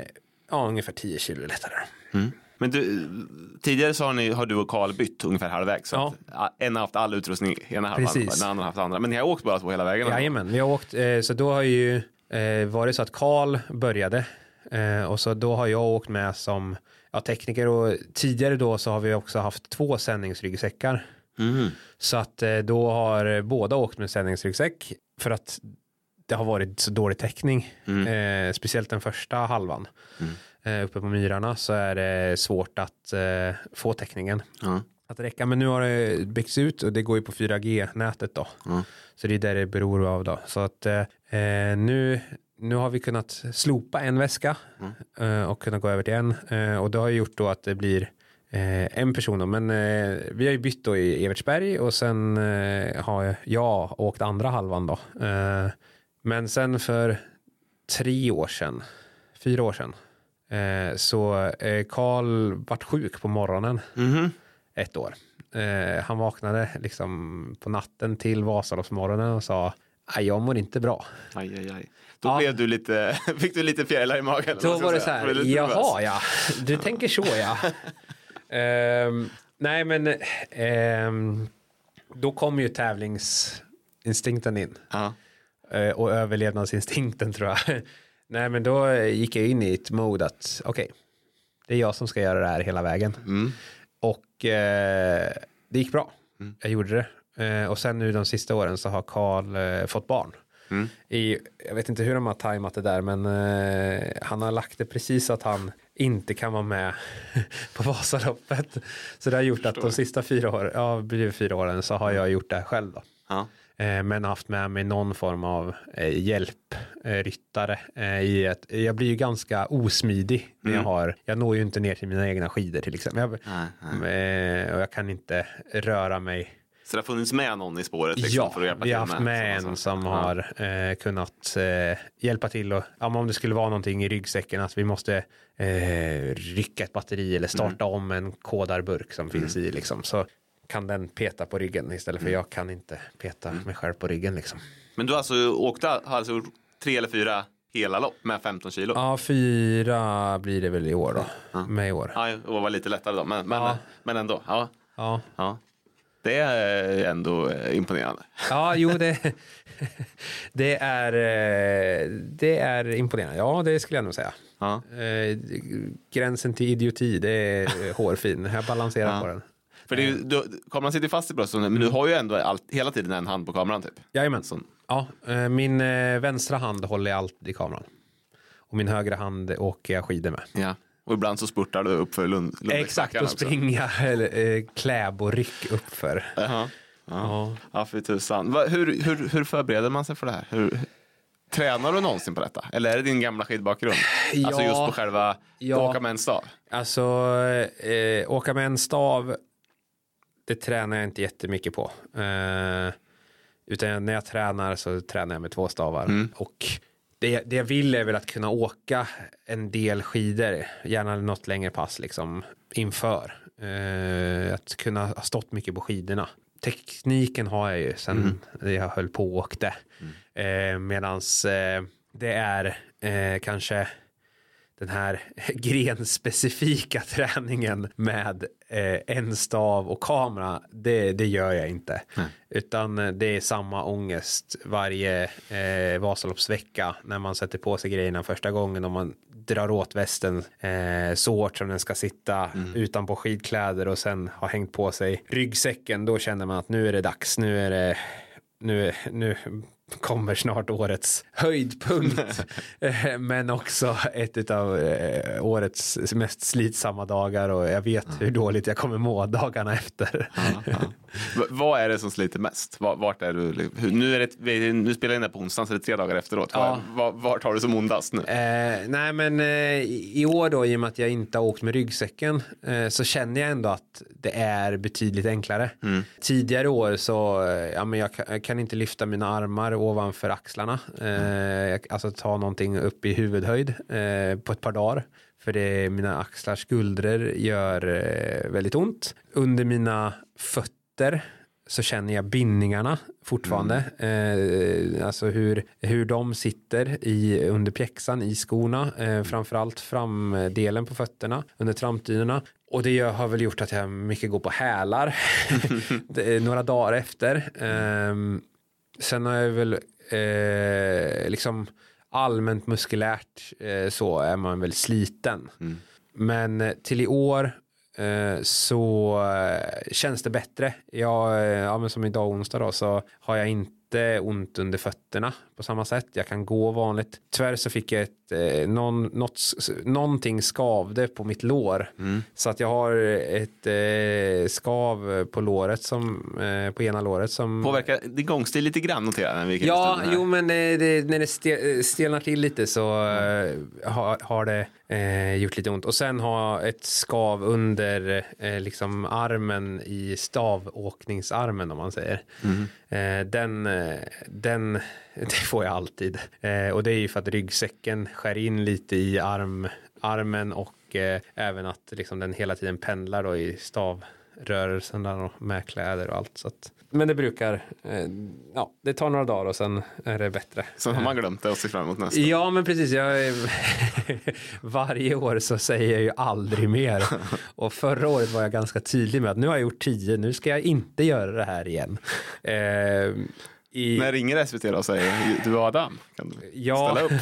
ja, ungefär tio kilo lättare. Mm. Men du, tidigare så har, ni, har du och Carl bytt ungefär halvvägs. Så Ja. att en har haft all utrustning ena halvan, Precis. den andra har haft andra. Men ni har åkt bara två hela vägen. Jajamän, vi har åkt, eh, så då har ju eh, varit så att Carl började eh, och så då har jag åkt med som ja, tekniker och tidigare då så har vi också haft två sändningsryggsäckar. Mm. Så att eh, då har båda åkt med sändningsryggsäck för att det har varit så dålig täckning. Mm. Eh, speciellt den första halvan. Mm. Eh, uppe på myrarna så är det svårt att eh, få täckningen. Ja. Att räcka, men nu har det byggts ut och det går ju på fyra G-nätet då. Mm. Så det är där det beror av då. Så att eh, nu, nu har vi kunnat slopa en väska Mm. eh, och kunna gå över till en. Eh, och det har gjort då att det blir eh, en person då. Men eh, vi har ju bytt då i Evertsberg och sen eh, har jag åkt andra halvan då. Eh, men sen för tre år sedan, fyra år sedan, eh, så eh, Carl vart sjuk på morgonen. Mhm. Ett år. Eh, han vaknade liksom på natten till Vasaloppsmorgonen och sa "Aj, jag mår inte bra." Aj, aj, aj. Då Ja. blev du lite, fick du lite fjärilar i magen. eller Då vad ska var det jag så säga? här, Blev du lite nervös? jaha ja, du tänker så ja. Ehm, nej men ehm, då kom ju tävlingsinstinkten in. Ja. Eh, och överlevnadsinstinkten tror jag. Nej men då gick jag in i ett mode att okej, okay, det är jag som ska göra det här hela vägen. Mm. Och eh, det gick bra. Mm. Jag gjorde det. Eh, och sen nu de sista åren så har Carl eh, fått barn. Mm. I, jag vet inte hur de har tajmat det där, men eh, han har lagt det precis så att han inte kan vara med på Vasaloppet. Så det har gjort att de sista fyra åren, ja, blir fyra åren så har jag gjort det här själv då. Ja. Eh, men haft med mig någon form av eh, hjälp, eh, ryttare. Eh, i ett, jag blir ju ganska osmidig när jag har, jag når ju inte ner till mina egna skidor till exempel. Jag, Nej, nej. eh, och jag kan inte röra mig. Så det har funnits med någon i spåret liksom, Ja, för att hjälpa vi till har haft med en sådana som saker. har eh, kunnat eh, hjälpa till och ja, om det skulle vara någonting i ryggsäcken att vi måste eh, rycka ett batteri eller starta Mm. om en kodarburk som finns i liksom, så kan den peta på ryggen istället för Mm. jag kan inte peta mig själv på ryggen liksom. Men du har alltså åkt har alltså gjort tre eller fyra hela lopp med femton kilo? Ja, fyra blir det väl i år då, Ja. med i år. Ja, och var lite lättare då, men, men, Ja. men ändå. Ja, Ja, ja. Det är ändå eh, imponerande. ja jo det, det, är, eh, det är imponerande. Ja, det skulle jag nog säga. Ja. Eh, gränsen till idioti, det är hårfin. Jag balanserar Ja. på den. För det är, ju- du, kameran sitter fast i bröstet, men du har ju ändå allt, hela tiden en hand på kameran typ. Jajamän. Så, Ja, eh, min eh, vänstra hand håller jag alltid i kameran. Och min högra hand åker jag skidor med. ja. Och ibland så spurtar du upp för Lund, Exakt, Lundbäcksbackarna och också. springa eh, kläb och ryck uppför. Jaha. Ja. Ja. Ja, för tusan. Va, hur, hur, hur förbereder man sig för det här? Hur, tränar du någonsin på detta? Eller är det din gamla skidbakgrund? Ja. Alltså just på själva Ja. åka med en stav? Alltså, eh, åka med en stav, det tränar jag inte jättemycket på. Eh, utan när jag tränar så tränar jag med två stavar. Mm. Och det, det jag vill är väl att kunna åka en del skidor, gärna något längre pass liksom, inför. Eh, att kunna ha stått mycket på skidorna. Tekniken har jag ju sen mm. jag höll på och åkte. Mm. Eh, medans eh, det är eh, kanske den här grenspecifika träningen med eh, en stav och kamera, det, det gör jag inte. Mm. Utan det är samma ångest varje eh, Vasaloppsvecka när man sätter på sig grejerna första gången och man drar åt västen eh, så hårt som den ska sitta mm. utanpå skidkläder och sen har hängt på sig ryggsäcken. Då känner man att nu är det dags, nu är det nu, nu kommer snart årets höjdpunkt men också ett av eh, årets mest slitsamma dagar och jag vet mm. hur dåligt jag kommer må dagarna efter. Ja, ja. V- vad är det som sliter mest? Vart är du? Hur, nu, är det, nu spelar jag in det på onsdagen så det är tre dagar efteråt. Ja. Var, vart har du som ondast nu? Eh, nej men eh, i år då, i och med att jag inte har åkt med ryggsäcken eh, så känner jag ändå att det är betydligt enklare. Mm. Tidigare år så eh, ja, men jag, jag kan inte lyfta mina armar ovanför axlarna. Eh, alltså ta någonting upp i huvudhöjd eh, på ett par dagar. För det, mina axlar, skuldror gör eh, väldigt ont. Under mina fötter så känner jag bindningarna fortfarande. Mm. Eh, alltså hur, hur de sitter i, under pjäxan i skorna. Eh, framförallt framdelen på fötterna under trampdynorna. Och det har väl gjort att jag mycket går på hälar några dagar efter. Eh, sen har jag väl eh, liksom allmänt muskulärt eh, så är man väl sliten. Mm. Men till i år eh, så eh, känns det bättre. Jag, eh, ja, men som idag onsdag då, så har jag inte ont under fötterna på samma sätt. Jag kan gå vanligt. Tyvärr så fick jag ett, eh, någon, något, någonting skavde på mitt lår. Mm. Så att jag har ett eh, skav på låret som, eh, på ena låret som... Påverkar det gångstil lite grann, noterar jag. Ja, jo men det, det, när det stel, stelnar till lite så eh, har, har det eh, gjort lite ont. Och sen har ett skav under eh, liksom armen i stavåkningsarmen om man säger. Mm. Eh, den, den det får jag alltid. Eh, och det är ju för att ryggsäcken skär in lite i arm, armen och eh, även att liksom, den hela tiden pendlar då, i stavrörelsen där och med kläder och allt. Så att, men det brukar, eh, ja, det tar några dagar och sen är det bättre. Så har man glömt det och ser fram emot nästa. Ja, men precis. Jag, varje år så säger jag ju aldrig mer. Och förra året var jag ganska tydlig med att nu har jag gjort tio, nu ska jag inte göra det här igen. Eh, I... När ringer S V T då och säger du Adam, kan du ja. ställa upp?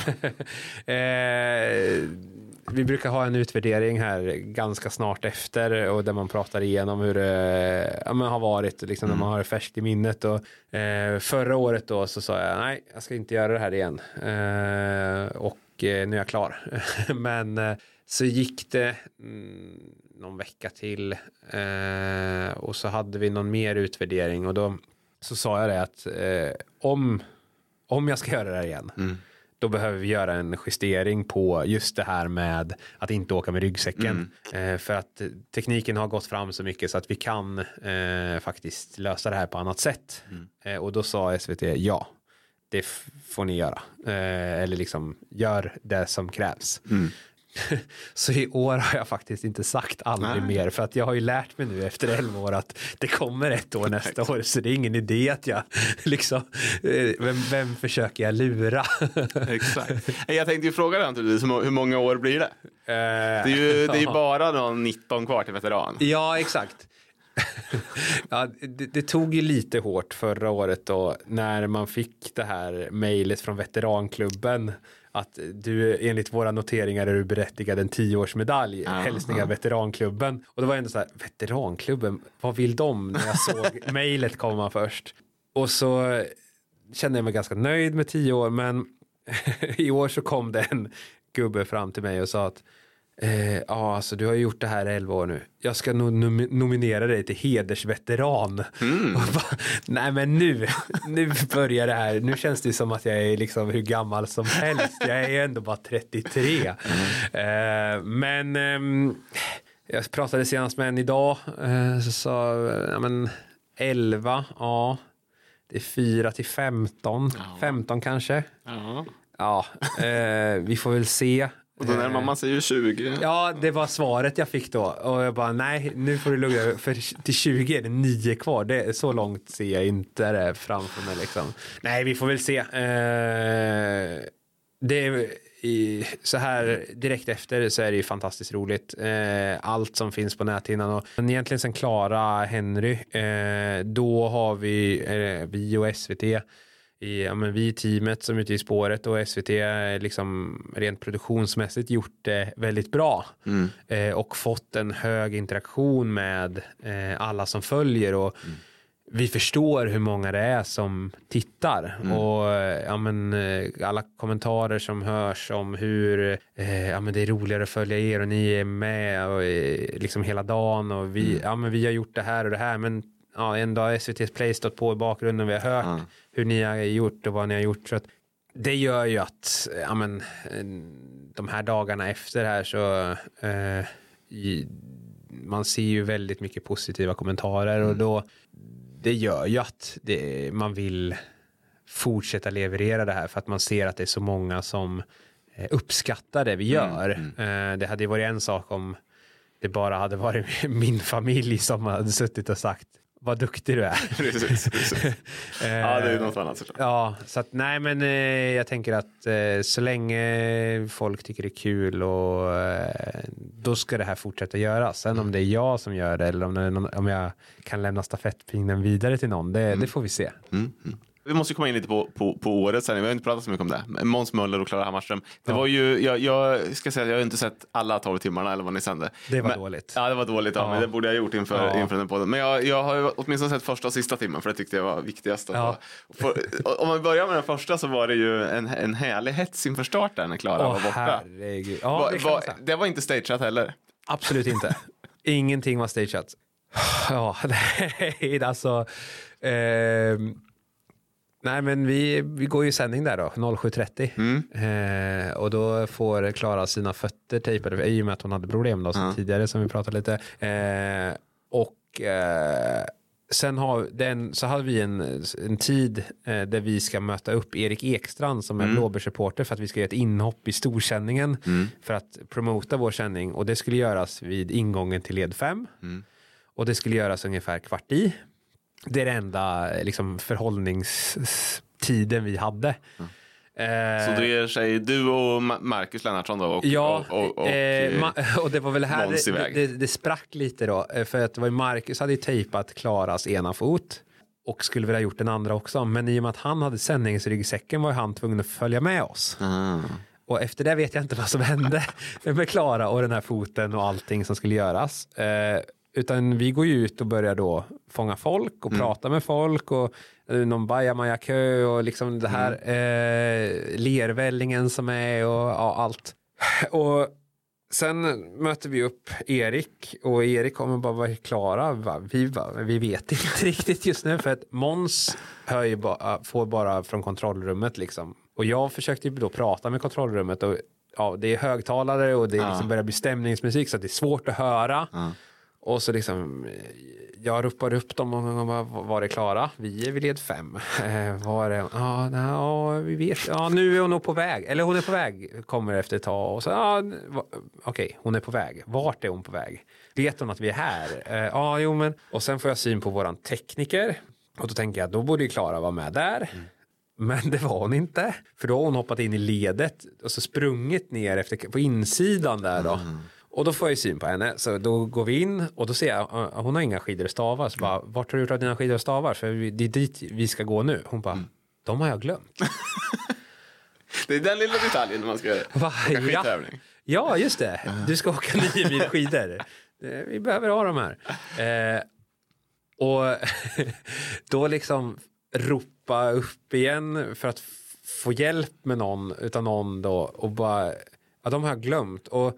eh, vi brukar ha en utvärdering här ganska snart efter och där man pratar igenom hur det ja, men har varit liksom, mm. när man har det färskt i minnet. Och, eh, förra året då så sa jag nej, jag ska inte göra det här igen. Eh, och eh, nu är jag klar. Men eh, så gick det mm, någon vecka till eh, och så hade vi någon mer utvärdering och då så sa jag det att eh, om, om jag ska göra det här igen mm. då behöver vi göra en justering på just det här med att inte åka med ryggsäcken. Mm. Eh, för att tekniken har gått fram så mycket så att vi kan eh, faktiskt lösa det här på annat sätt. Mm. Eh, och då sa S V T ja, det f- får ni göra. Eh, eller liksom gör det som krävs. Mm. Så i år har jag faktiskt inte sagt aldrig Nej. mer för att jag har ju lärt mig nu efter elva år att det kommer ett år nästa år så det är ingen idé att jag liksom vem, vem försöker jag lura? Exakt. Jag tänkte ju fråga dig naturligtvis hur många år blir det? Uh, det är ju det är ja. bara någon nitton kvar till veteran. Ja, exakt. Ja, det, det tog ju lite hårt förra året då när man fick det här mejlet från veteranklubben att du enligt våra noteringar är du berättigad en tioårsmedalj, uh-huh. hälsningar veteranklubben. Och det var ändå så här, veteranklubben, vad vill de när jag såg mejlet komma först? Och så kände jag mig ganska nöjd med tio år, men i år så kom det en gubbe fram till mig och sa att Eh, ja, alltså du har ju gjort det här i elva år nu. Jag ska nog nom- nominera dig till hedersveteran. Mm. Bara, nej men nu, nu börjar det här. Nu känns det som att jag är liksom hur gammal som helst. Jag är ändå bara trettiotre. Mm. Eh, men eh, jag pratade senast med en idag. Eh, så sa, ja men elva, ja. Det är fyra till femton. Ja. femton kanske. Ja, ja eh, vi får väl se. Och då närmar man sig ju tjugo. Ja, det var svaret jag fick då. Och jag bara, nej, nu får du lugna. För till tjugo är det nio kvar. Det är så långt ser jag inte det framför mig liksom. Nej, vi får väl se. Eh, det, i, så här direkt efter så är det ju fantastiskt roligt. Eh, allt som finns på näthinnan. Och, men egentligen sen Clara Henry, eh, då har vi, eh, vi och S V T, i, ja, men vi i teamet som är ute i spåret, och S V T liksom rent produktionsmässigt gjort det väldigt bra. Mm. Eh, och fått en hög interaktion med eh, alla som följer, och mm. vi förstår hur många det är som tittar. Mm. Och ja, men, alla kommentarer som hörs om hur eh, ja, men det är roligare att följa er och ni är med och, liksom hela dagen, och vi, mm. ja, men vi har gjort det här och det här, men ja, en dag har S V T:s Play stått på i bakgrunden, vi har hört mm. hur ni har gjort och vad ni har gjort, så att det gör ju att ja, men, de här dagarna efter här så eh, i, man ser ju väldigt mycket positiva kommentarer, mm. och då det gör ju att det, man vill fortsätta leverera det här, för att man ser att det är så många som eh, uppskattar det vi gör. Mm, mm. Eh, det hade ju varit en sak om det bara hade varit min familj som hade suttit och sagt vad duktig du är. Precis, precis. Ja, det är något annat såklart. Ja, så att nej, men eh, jag tänker att eh, så länge folk tycker det är kul, och eh, då ska det här fortsätta göras. Sen om det är jag som gör det, eller om, det, om jag kan lämna stafettpinnen vidare till någon, det, mm. det får vi se. Mm, mm. Vi måste komma in lite på, på, på året sen. Vi har inte pratat så mycket om det. Måns Möller och Clara Hammarström. Det ja. var ju, jag, jag ska säga, jag har inte sett alla tolv timmarna eller vad ni sände. Det var men, dåligt. Ja, det var dåligt. Ja. Ja, men det borde jag ha gjort inför, ja. inför den podden. Men jag, jag har åtminstone sett första och sista timmen, för det tyckte jag var viktigast. Ja. För, om man börjar med den första, så var det ju en, en härlig hets inför starten när Clara Åh, var borta. Herregud. Ja, var, det, var, det var inte stageat heller. Absolut inte. Ingenting var stageat. Ja, nej, alltså... Eh, Nej, men vi, vi går ju sändning där då, sju trettio. Mm. Eh, och då får Clara sina fötter tejpade, i och med att hon hade problem då, som mm. tidigare, som vi pratade lite. Eh, och eh, sen har den, så hade vi en, en tid eh, där vi ska möta upp Erik Ekstrand som är mm. Blåbärsreporter, för att vi ska göra ett inhopp i storsändningen mm. för att promota vår sändning. Och det skulle göras vid ingången till led fem. Mm. Och det skulle göras ungefär kvart i. Det är det enda liksom, förhållningstiden vi hade. Mm. Eh, så det är sig, du och Marcus Lennartsson då? Och, ja, och, och, och, eh, ma- och det var väl här det, det, det sprack lite då. För att det var Marcus hade ju tejpat Klaras ena fot och skulle väl ha gjort den andra också. Men i och med att han hade sändningsryggsäcken var han tvungen att följa med oss. Mm. Och efter det vet jag inte vad som hände med Clara och den här foten och allting som skulle göras. Eh, Utan vi går ju ut och börjar då fånga folk och mm. prata med folk, och någon bajamajakö och liksom det här mm. eh, lervällingen som är, och ja, allt. Och sen möter vi upp Erik, och Erik kommer bara vara Clara. Va? Vi, va? vi vet inte riktigt just nu, för att Måns hör ju bara, får bara från kontrollrummet liksom. Och jag försökte ju då prata med kontrollrummet, och ja, det är högtalare och det är liksom börjar bli stämningsmusik, så att det är svårt att höra. Ja. Och så liksom, jag ropar upp dem och bara, var är Clara? Vi är vid led fem. Eh, var är ja, ja, vi vet. Ja, nu är hon nog på väg. Eller hon är på väg, kommer efter ett tag. Och så, ja, okej, okay, hon är på väg. Vart är hon på väg? Vet hon att vi är här? Eh, ja, jo men. Och sen får jag syn på våran tekniker. Och då tänker jag, då borde ju Clara vara med där. Mm. Men det var hon inte. För då har hon hoppat in i ledet och så sprungit ner efter, på insidan där då. Mm. Och då får jag syn på henne, så då går vi in och då ser jag, hon har inga skidor och stavar. Så bara, vart har du gjort av dina skidor och stavar? För det är dit vi ska gå nu. Hon bara, mm. de har jag glömt. Det är den lilla detaljen man ska Va? åka skidtävling. Ja, just det. Du ska åka nio mil skidor. Vi behöver ha de här. Eh, och då liksom ropa upp igen för att få hjälp med någon, utan någon då. Och bara, ja, de har jag glömt. Och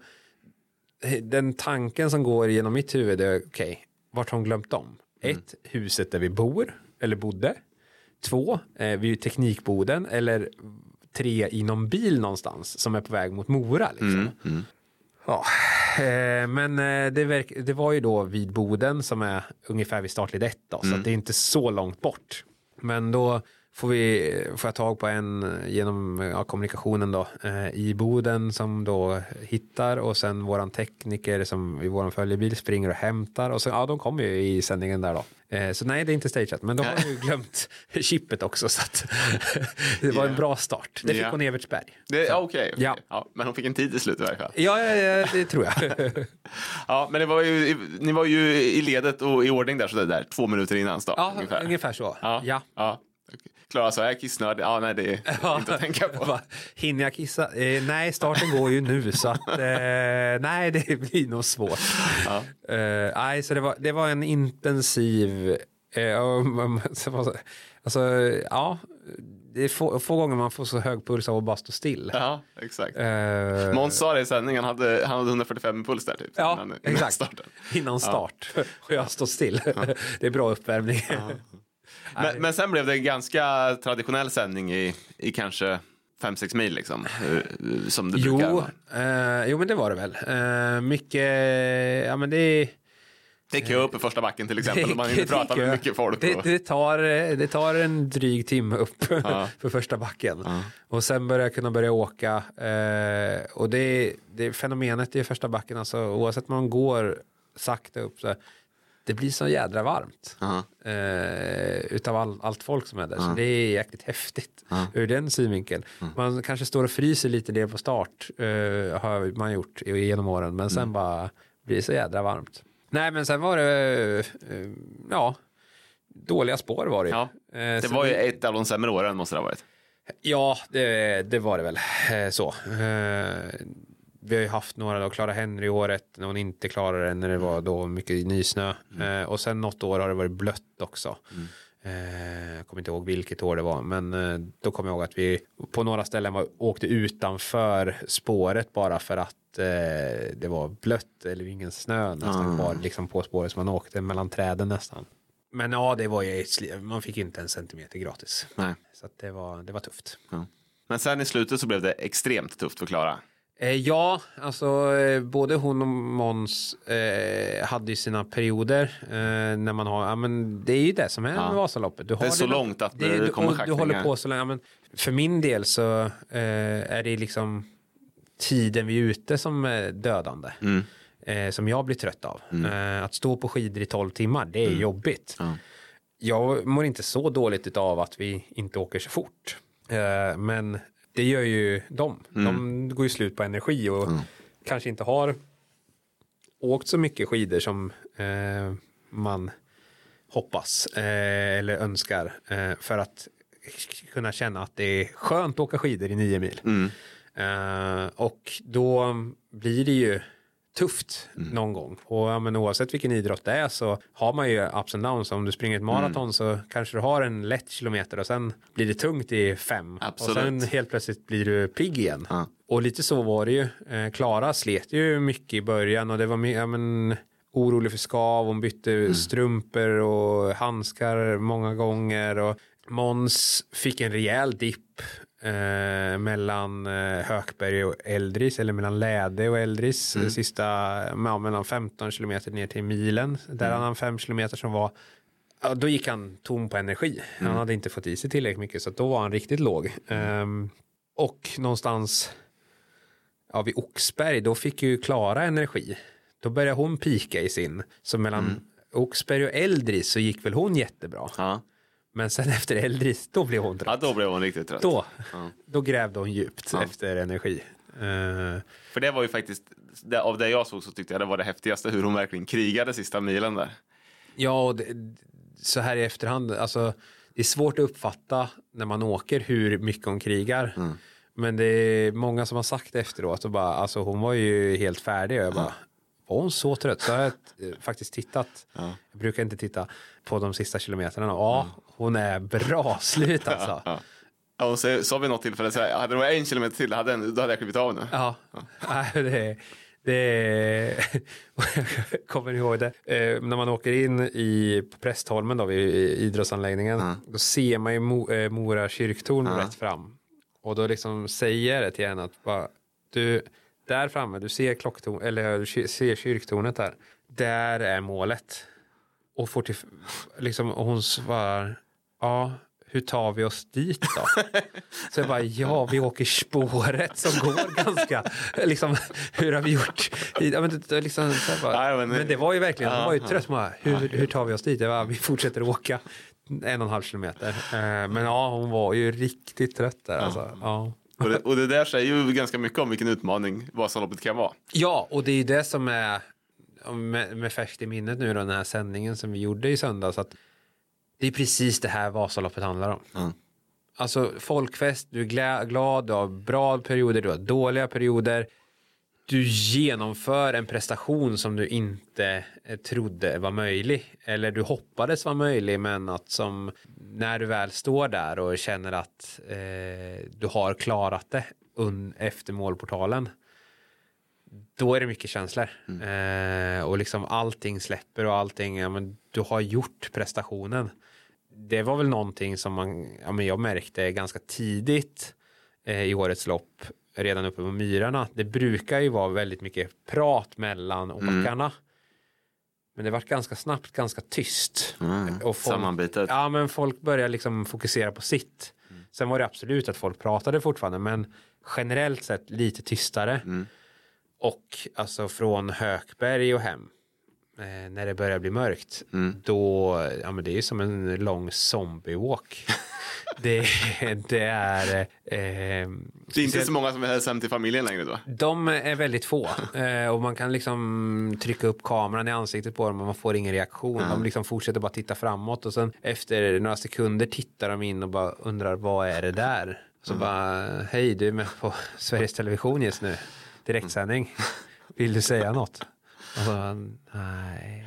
den tanken som går genom mitt huvud är, okej, okay, vart har hon glömt dem? Mm. Ett, huset där vi bor, eller bodde. Två, eh, vid teknikboden. Eller tre, i någon bil någonstans som är på väg mot Mora. Liksom. Mm. Mm. Ja, eh, men eh, det, verk, det var ju då vid boden som är ungefär vid startled ett. Då, mm. Så att det är inte så långt bort. Men då får vi får jag tag på en genom ja, kommunikationen då eh, i Boden som då hittar, och sen våran tekniker som i våran följebil springer och hämtar, och så ja, de kommer ju i sändningen där då. Eh, så nej, det är inte stageat, men de har ju glömt chippet också, så att det var en bra start. Det fick yeah. hon i Evertsberg. Det, ja, okej. Okay, okay. Ja. Ja, men hon fick en tid i slutet i varje fall. Ja, ja, ja, det tror jag. Ja, men det var ju, ni var ju i ledet och i ordning där, så det där två minuter innan start. Ja, ungefär, ungefär så. Ja. ja. ja. Klara så här kissnöd. Ja, nej, det är ja. inte att tänka på. Hinner jag kissa? Eh, nej, starten går ju nu, så att eh, nej, det blir nog svårt. Ja. Eh, nej, så det var, det var en intensiv eh, alltså, ja, det är få, få gånger man får så hög puls av att bara stå still. Ja, exakt. Uh, Måns sa det i sändningen, han hade, han hade hundrafyrtiofem puls där typ. Ja, innan, innan exakt. Starten. Innan start. Ja. Och jag står still. Ja. Det är bra uppvärmning. Ja. men, men sen blev det en ganska traditionell sändning i, i kanske fem sex mil liksom. Som det jo, brukar. Uh, jo, men det var det väl. Uh, mycket, ja men det är... Det är kö upp i första backen till exempel. Det, man inte pratar med mycket folk. Det, det, tar, det tar en dryg timme upp ja. för första backen. Ja. Och sen börjar jag kunna börja åka. Eh, och det, det är fenomenet i första backen. Alltså, oavsett om man går sakta upp. Så det blir så jädra varmt. Ja. Eh, utav all, allt folk som är där. Ja. Så det är jäkligt häftigt. Ja. Ur den synvinkeln. Ja. Man kanske står och fryser lite det på start. Eh, har man gjort genom åren. Men sen mm. bara blir det så jädra varmt. Nej, men sen var det ja, dåliga spår var det. Ja, det var ju ett av de sämre åren måste det ha varit. Ja, det, det var det väl så. Vi har ju haft några då, Clara Henry året när hon inte klarade det, när det var då mycket nysnö. Mm. Och sen något år har det varit blött också. Mm. Jag kommer inte ihåg vilket år det var, men då kommer jag ihåg att vi på några ställen var, åkte utanför spåret bara för att det var blött eller ingen snö nästan mm. kvar liksom på spåret, som man åkte mellan träden nästan. Men ja, det var ju man fick inte en centimeter gratis. Nej. Så att det var det var tufft. Ja. Men sen i slutet så blev det extremt tufft för Clara. Eh, ja, alltså eh, både hon och Måns eh, hade ju sina perioder eh, när man har, ja men det är ju det som är ja. med Vasaloppet. Du har det är så det, långt att det, det kommer du, du håller på så länge. Ja, men för min del så eh, är det liksom tiden vi är ute som är dödande. Mm. Eh, som jag blir trött av. Mm. Eh, att stå på skidor i tolv timmar, det är mm. jobbigt. Ja. Jag mår inte så dåligt av att vi inte åker så fort. Eh, men det gör ju de. Mm. De går ju slut på energi och mm. kanske inte har åkt så mycket skidor som eh, man hoppas eh, eller önskar eh, för att kunna känna att det är skönt att åka skidor i nio mil. Mm. Uh, och då blir det ju tufft mm. någon gång. Och ja, men oavsett vilken idrott det är så har man ju ups and downs. Om du springer ett maraton mm. så kanske du har en lätt kilometer och sen blir det tungt i fem. Absolut. Och sen helt plötsligt blir du pigg igen. Ja. Och lite så var det ju. Uh, Clara slet ju mycket i början och det var ja, men, orolig för skav. Hon bytte mm. strumpor och handskar många gånger. Och Måns fick en rejäl dipp Eh, mellan eh, Hökberg och Eldris, eller mellan Läde och Eldris mm. sista, ja, mellan femton kilometer ner till milen, där mm. han fem kilometer som var, ja, då gick han tom på energi. Mm. Han hade inte fått i sig tillräckligt mycket, så då var han riktigt låg. Um, och någonstans ja, vid Oxberg, då fick ju Clara energi. Då började hon pika i sin, så mellan mm. Oxberg och Eldris så gick väl hon jättebra. Ja. Men sen efter Eldris, då blev hon trött. Ja, då blev hon riktigt trött. Då, ja. då grävde hon djupt ja. efter energi. Uh... För det var ju faktiskt, det, av det jag såg så tyckte jag det var det häftigaste, hur hon verkligen krigade sista milen där. Ja, och det, så här i efterhand, alltså det är svårt att uppfatta när man åker hur mycket hon krigar. Mm. Men det är många som har sagt efteråt och bara, alltså hon var ju helt färdig och jag bara, var hon så trött? Så har jag faktiskt tittat. Ja. Jag brukar inte titta på de sista kilometerna. Ja, mm. hon är bra slut alltså. Ja, ja. Och så sa vi något tillfälle så här, hade det varit en kilometer till hade en, då hade jag klivit av nu. Ja, ja. det, det jag kommer ihåg det. Eh, när man åker in i på Prästholmen då, vid idrottsanläggningen, mm. då ser man ju Mo, eh, Mora kyrktorn mm. rätt fram. Och då liksom säger det till henne att bara, du, där framme, du ser klocktorn, eller du ser kyrktornet där. Där är målet. Och får till, liksom, och hon svarar, ja, hur tar vi oss dit då? Så jag bara, ja, vi åker spåret som går ganska, liksom, hur har vi gjort? Ja, men, det, liksom, så bara, Nej, men, men det var ju verkligen, jag var ju trött med, hur, hur tar vi oss dit? Jag bara, vi fortsätter åka en och en halv kilometer. Men ja, hon var ju riktigt trött där. Alltså. Ja. Och, det, och det där säger ju ganska mycket om vilken utmaning Vasaloppet kan vara. Ja, och det är det som är med, med färskt i minnet nu då, den här sändningen som vi gjorde i söndags, att det är precis det här Vasaloppet handlar om. Mm. Alltså folkfest, du är glad, glad, du har bra perioder, du har dåliga perioder. Du genomför en prestation som du inte trodde var möjlig. Eller du hoppades var möjlig, men att som när du väl står där och känner att eh, du har klarat det un- efter målportalen. Då är det mycket känslor. Mm. Eh, och liksom allting släpper och allting, ja, men du har gjort prestationen. Det var väl någonting som man, ja, men jag märkte ganska tidigt eh, i årets lopp, redan uppe på myrarna. Det brukar ju vara väldigt mycket prat mellan åkarna. Mm. Men det var ganska snabbt, ganska tyst. Mm. Och folk, sammanbitet. Ja, men folk började liksom fokusera på sitt. Mm. Sen var det absolut att folk pratade fortfarande, men generellt sett lite tystare. Mm. Och alltså från Hökberg och hem, eh, när det börjar bli mörkt, mm. då, ja men det är ju som en lång zombie-walk. det, det är... Eh, det är inte så många som är hem till familjen längre då? De är väldigt få. eh, och man kan liksom trycka upp kameran i ansiktet på dem och man får ingen reaktion. Mm. De liksom fortsätter bara titta framåt och sen efter några sekunder tittar de in och bara undrar, vad är det där? Så mm. bara, hej, du är med på Sveriges Television just nu. Direktsändning. Vill du säga något? Och så, nej.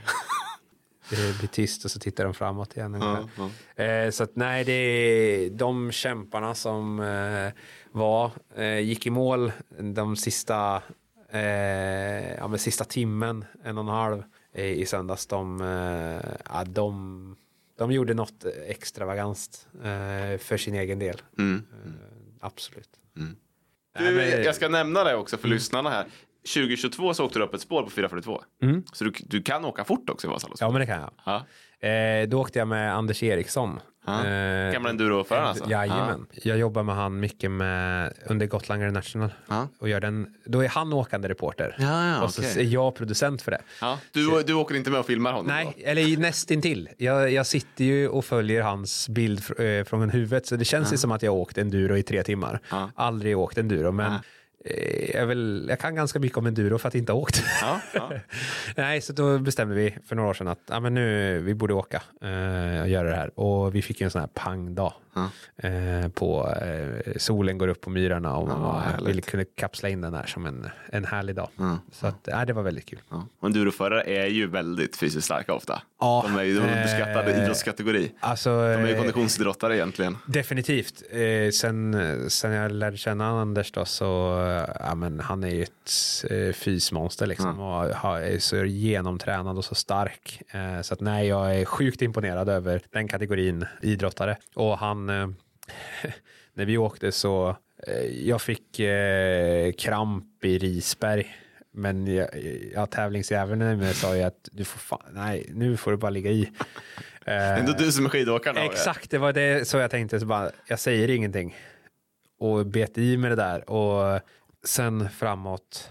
Det blir tyst och så tittar de framåt igen. Ja, ja. Eh, så att nej, det är de kämparna som eh, var, eh, gick i mål de sista, eh, ja, men sista timmen, en och en halv eh, i söndags. De, eh, ja, de, de gjorde något extravagant eh, för sin egen del. Mm. Eh, absolut. Mm. Du, jag ska nämna det också för mm. lyssnarna här. tjugo tjugotvå så åkte du upp ett spår på fyra fyrtiotvå. Mm. Så du, du kan åka fort också i Vasaloppet. Ja, men det kan jag. Ja. Eh, då åkte jag med Anders Eriksson. Ja. Eh, Gamla enduroföraren alltså? Jajamän. Ja. Jag jobbar med han mycket med under Gotland International. Ja. Och gör den, då är han åkande reporter. Ja, ja, och så okay. är jag producent för det. Ja. Du, du åker inte med och filmar honom? Nej, då? eller nästintill. Jag, jag sitter ju och följer hans bild fr- från huvudet. Så det känns ja. ju som att jag åkt enduro i tre timmar. Ja. Aldrig åkt enduro, men... Ja. Jag, vill, jag kan ganska mycket om enduro för att inte ha åkt. Ja, ja. Nej, så då bestämde vi för några år sedan att ja, men nu, vi borde åka eh, och göra det här. Och vi fick ju en sån här pangdag. Ja. Eh, på, eh, solen går upp på myrarna och man ja, ville kunna kapsla in den här som en, en härlig dag. Ja. Så att, ja, det var väldigt kul. Ja. Och enduroförare är ju väldigt fysiskt starka ofta. Ja, de är ju en beskattad eh, idrottskategori. Alltså, de är ju konditionsidrottare egentligen. Definitivt. Eh, sen, sen jag lärde känna Anders då, så ja, men han är ju ett eh, fysmonster liksom. Mm. Och har, är så genomtränad och så stark. Eh, så att nej, jag är sjukt imponerad över den kategorin idrottare. Och han eh, när vi åkte så eh, jag fick eh, kramp i Risberg. Men jag, jag tävlingsjäveln med sa ju att du får fan, nej, nu får du bara ligga i. Eh, Ändå du som är skidåkaren. Exakt, det var det så jag tänkte. Så bara, jag säger ingenting. Och bet i med det där. Och sen framåt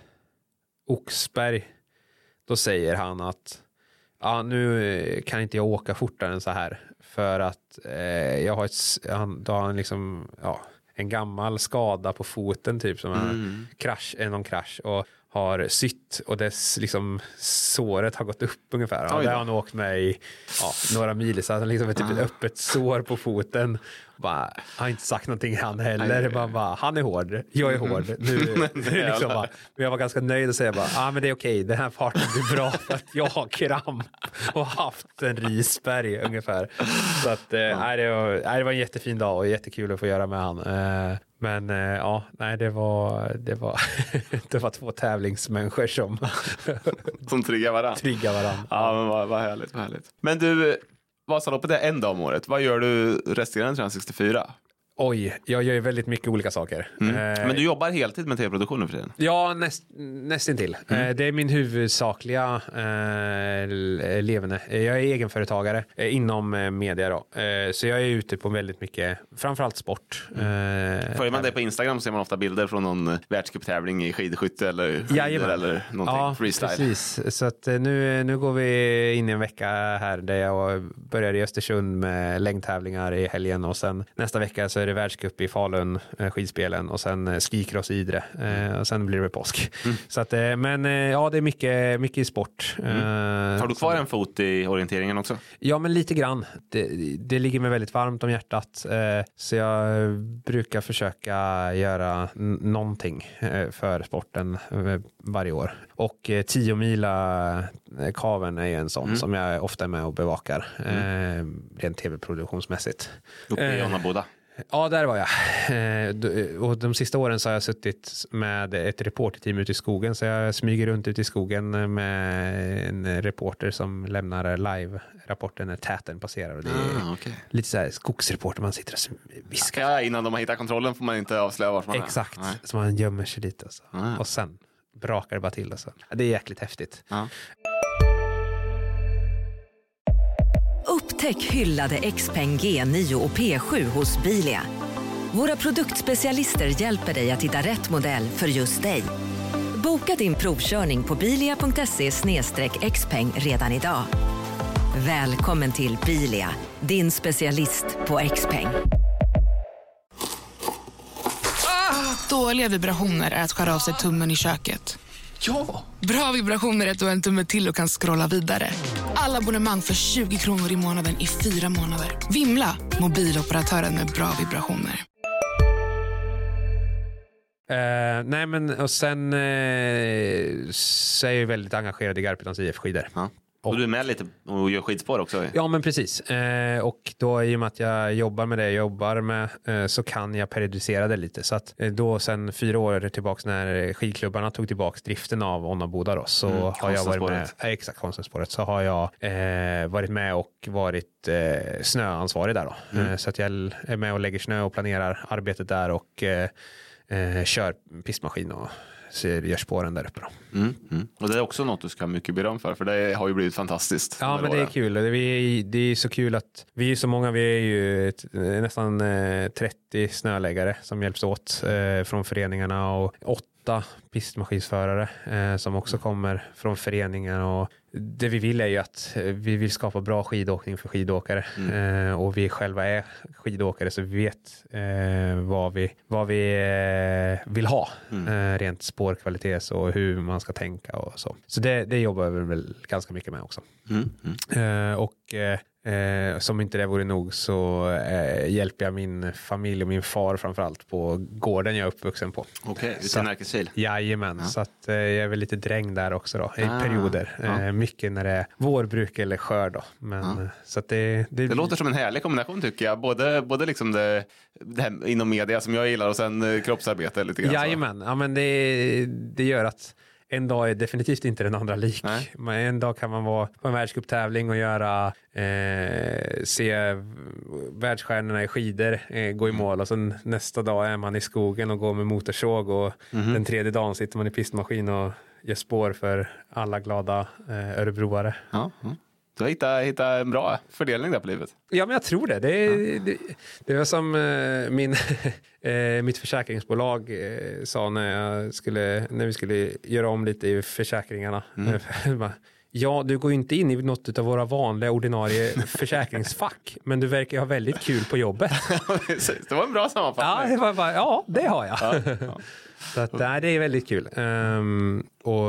Oxberg, då säger han att ja, nu kan inte jag åka fortare än så här. För att eh, jag har, ett, han, då har han liksom, ja, en gammal skada på foten typ som mm. en krasch, någon krasch. Och har sytt och dess liksom såret har gått upp ungefär. Ja, där har han åkt med i ja, några mil så han liksom ett typ ett öppet sår på foten. Bara, har inte sagt någonting han heller. Bara, bara, han är hård, jag är hård. Nu, nu liksom bara, men jag var ganska nöjd och säga bara, ah, men det är okej, den här parten blir bra för att jag har kramp och haft en Risberg ungefär. Så att, eh, ja. det, var, nej, det var en jättefin dag och jättekul att få göra med han. Eh, men eh, ja, nej, det var det var, det var två tävlingsmänniskor som som triggar varandra. Triggar varandra. Ja, men vad, vad härligt, vad härligt. Men du, Vasaloppet är en dag om året. Vad gör du resterande trehundrasextiofyra? Oj, jag gör ju väldigt mycket olika saker. Mm. Eh, Men du jobbar heltid med tv-produktionen för tiden? Ja, näst, nästintill. Mm. Eh, det är min huvudsakliga eh, levande. Jag är egenföretagare eh, inom eh, media då. Eh, så jag är ute på väldigt mycket, framförallt sport. Mm. Eh, Följer man dig på Instagram ser man ofta bilder från någon världscuptävling i skidskytte eller skidor eller någonting, ja, freestyle. Precis. Så att nu, nu går vi in i en vecka här där jag började i Östersund med längdtävlingar i helgen och sen nästa vecka så är det världscup i Falun, eh, skidspelen och sen eh, skikross i Idre eh, och sen blir det påsk. Mm. Så att, eh, men eh, ja, det är mycket, mycket i sport. Mm. Eh, Har du kvar en fot i orienteringen också? Ja, men lite grann. Det, det ligger mig väldigt varmt om hjärtat. Eh, så jag brukar försöka göra n- någonting eh, för sporten eh, varje år. Och eh, tio mila eh, kaven är ju en sån mm. som jag ofta är med och bevakar. Mm. Eh, rent tv-produktionsmässigt. Uppe i Onnaboda. Ja, där var jag. Och de sista åren så har jag suttit med ett reporterteam ute i skogen. Så jag smyger runt ute i skogen med en reporter som lämnar live-rapporten när täten passerar. Och det är ah, okay. lite så här skogsreporter, man sitter och viskar. Ja, innan de har hittat kontrollen får man inte avslöja vart man Exakt, är. Nej. så man gömmer sig lite. Och, så. Ah. Och sen brakar det bara till. Och så. Det är jäkligt häftigt. Ah. Upptäck hyllade Xpeng G nio och P sju hos Bilia. Våra produktspecialister hjälper dig att hitta rätt modell för just dig. Boka din provkörning på bilia punkt se slash xpeng redan idag. Välkommen till Bilia, din specialist på Xpeng. Ah, dåliga vibrationer är att skära av sig tummen i köket. Ja! Bra vibrationer är att du har en tumme till och kan scrolla vidare. Alla abonnemang för tjugo kronor i månaden i fyra månader. Vimla! Mobiloperatören med bra vibrationer. Uh, nej men och sen uh, så är jag väldigt engagerad i Garphyttans I F-skidor. Ja. Och, och du är med lite och gör skidspår också? Ja, men precis. Eh, och då i och med att jag jobbar med det jag jobbar med eh, så kan jag periodisera det lite. Så att eh, då sen fyra år tillbaka när skidklubbarna tog tillbaka driften av Onnaboda då, så mm, har jag varit med, eh, exakt, Konstnärsspåret, så har jag eh, varit med och varit eh, snöansvarig där då. Mm. Eh, så att jag är med och lägger snö och planerar arbetet där och eh, eh, kör pistmaskin och gör spåren där uppe då. Mm, mm. Och det är också något du ska ha mycket beröm för, för det har ju blivit fantastiskt. Ja, men det är kul. Det är, det är så kul att vi är så många, vi är ju ett, nästan trettio snöläggare som hjälps åt eh, från föreningarna och åtta pistmaskinsförare eh, som också kommer från föreningar, och det vi vill är ju att vi vill skapa bra skidåkning för skidåkare mm. eh, och vi själva är skidåkare, så vi vet eh, vad vi, vad vi eh, vill ha mm. eh, rent spårkvalitet och hur man ska tänka och så. Så det, det jobbar vi väl ganska mycket med också. Mm. Mm. Eh, och eh, Eh, som inte det vore nog så eh, hjälper jag min familj och min far framförallt på gården jag är uppvuxen på. Okej, okay, ute i Närkeshil. Jajamän, ja. Så att eh, jag är väl lite dräng där också då, i ah, perioder. Ja. Eh, mycket när det är vårbruk eller skörd då. Men, ja. så att det, det... det låter som en härlig kombination tycker jag. Både, både liksom det, det här inom media som jag gillar och sen kroppsarbete lite grann. Jajamän, ja, men det, det gör att en dag är definitivt inte den andra lik. Nej. Men en dag kan man vara på en världscuptävling och göra eh, se världsstjärnorna i skidor eh, gå i mål, och sen nästa dag är man i skogen och går med motorsåg, och mm-hmm. den tredje dagen sitter man i pistmaskin och gör spår för alla glada eh, örebroare. Ja, mm. Du har hittat, hittat en bra fördelning där på livet. Ja, men jag tror det. Det, ja. det, det var som eh, min, eh, mitt försäkringsbolag eh, sa när, jag skulle, när vi skulle göra om lite i försäkringarna. Mm. Ja, du går inte in i något av våra vanliga ordinarie försäkringsfack, men du verkar ha väldigt kul på jobbet. Det var en bra sammanfattning. Ja, det, var bara, ja, det har jag. Ja, ja. Så att, nej, det är väldigt kul. Um, och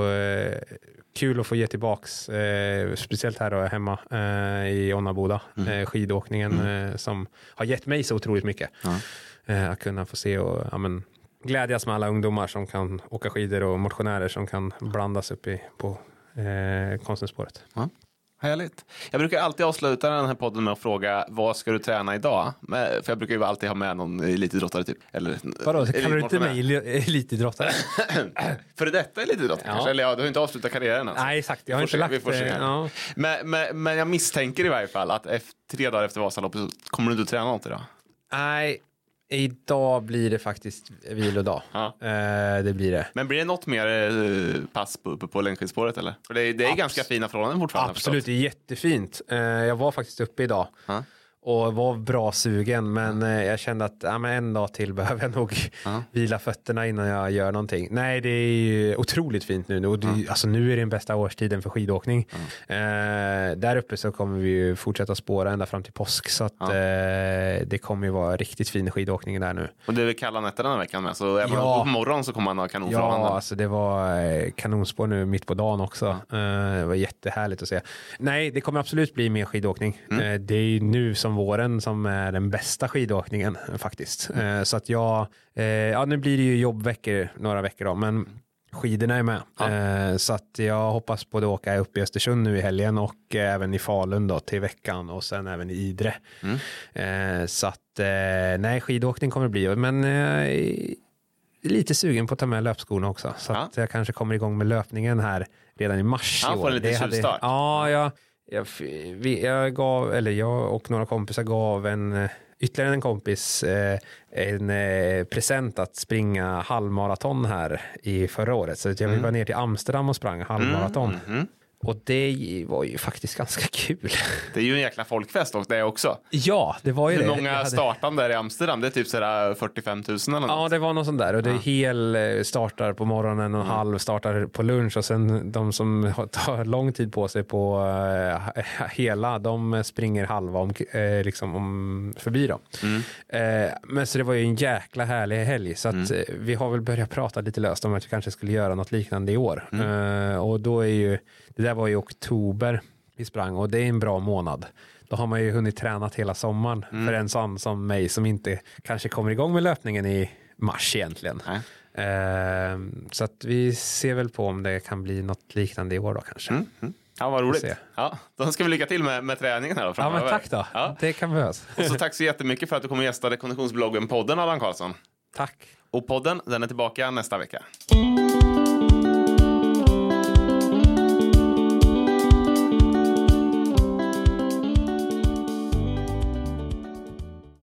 kul att få ge tillbaks, eh, speciellt här då hemma eh, i Onnaboda, mm. eh, skidåkningen mm. eh, som har gett mig så otroligt mycket. Ja. Eh, att kunna få se och ja, men, glädjas med alla ungdomar som kan åka skidor och motionärer som kan blandas upp i, på eh, Konstnärsspåret. Ja. Härligt. Jag brukar alltid avsluta den här podden med att fråga, vad ska du träna idag? För jag brukar ju alltid ha med någon elitidrottare typ. Eller, vadå, kan du inte med elitidrottare? För detta elitidrottare ja. kanske? Eller ja, du har inte avslutat karriären alltså. Nej, exakt. Jag har inte lagt det. Ja. Men, men, men jag misstänker i varje fall att efter, tre dagar efter Vasaloppet så kommer du inte att träna något idag? Nej, Idag blir det faktiskt vilodag. Ja. Eh, det blir det. Men blir det något mer eh, pass på, uppe på längdskidspåret eller? För det, är- det är Abs- ganska fina förhållanden fortfarande. Absolut, det är jättefint. Eh, jag var faktiskt uppe idag. Ja. Och var bra sugen, men eh, jag kände att ja, men en dag till behöver jag nog Ja. vila fötterna innan jag gör någonting. Nej, det är ju otroligt fint nu. Och det, Ja. alltså, nu är det den bästa årstiden för skidåkning. Eh, där uppe så kommer vi ju fortsätta spåra ända fram till påsk. Så att, Ja. eh, det kommer ju vara riktigt fin skidåkning där nu. Och det är väl kalla nätter den här veckan med. Så även Ja. på morgon så kommer man ha Ja, kanonförhållanden. alltså det var eh, kanonspår nu mitt på dagen också. Eh, det var jättehärligt att se. Nej, det kommer absolut bli mer skidåkning. Mm. Eh, det är ju nu som våren som är den bästa skidåkningen eh, faktiskt. Eh, så att jag, eh, ja nu blir det ju jobbveckor några veckor då, men skidorna är med. Ja. Eh, så att jag hoppas på att åka upp i Östersund nu i helgen och eh, även i Falun då till veckan och sen även i Idre. Mm. Eh, så att eh, nej, skidåkning kommer det bli. Men eh, lite sugen på att ta med löpskorna också. Så Ja. att jag kanske kommer igång med löpningen här redan i mars Ja, i år. får en liten Det hade- tjuvstart. Ja, jag, jag, vi, jag gav, eller jag och några kompisar gav en eh, ytterligare en kompis eh, en eh, present att springa halvmaraton här i förra året. Så att jag Mm. var ner till Amsterdam och sprang halvmaraton. Mm, mhm. Och det var ju faktiskt ganska kul. Det är ju en jäkla folkfest och det också. Ja, det var ju Hur det. många Jag hade- startande där i Amsterdam? Det är typ sådär fyrtiofem tusen eller något. Ja, det var något sånt där. Och det är Ja. hel eh, startar på morgonen och Mm. halv startar på lunch. Och sen de som har- tar lång tid på sig på eh, hela, de springer halva om, eh, liksom om, förbi då. Mm. Eh, men så det var ju en jäkla härlig helg. Så att Mm. eh, vi har väl börjat prata lite löst om att vi kanske skulle göra något liknande i år. Mm. Eh, och då är ju, det där var i oktober vi sprang och det är en bra månad. Då har man ju hunnit träna hela sommaren Mm. för en sån som mig som inte kanske kommer igång med löpningen i mars egentligen. Nej. Eh, så att vi ser väl på om det kan bli något liknande i år då kanske. Mm. Mm. Ja, vad roligt. se. Ja, då ska vi lycka till med, med träningen här då Ja, framöver. men tack då. Ja. Det kan behövas. Och så tack så jättemycket för att du kom och gästade Konditionsbloggen podden, Allan Karlsson. Tack. Och podden, den är tillbaka nästa vecka.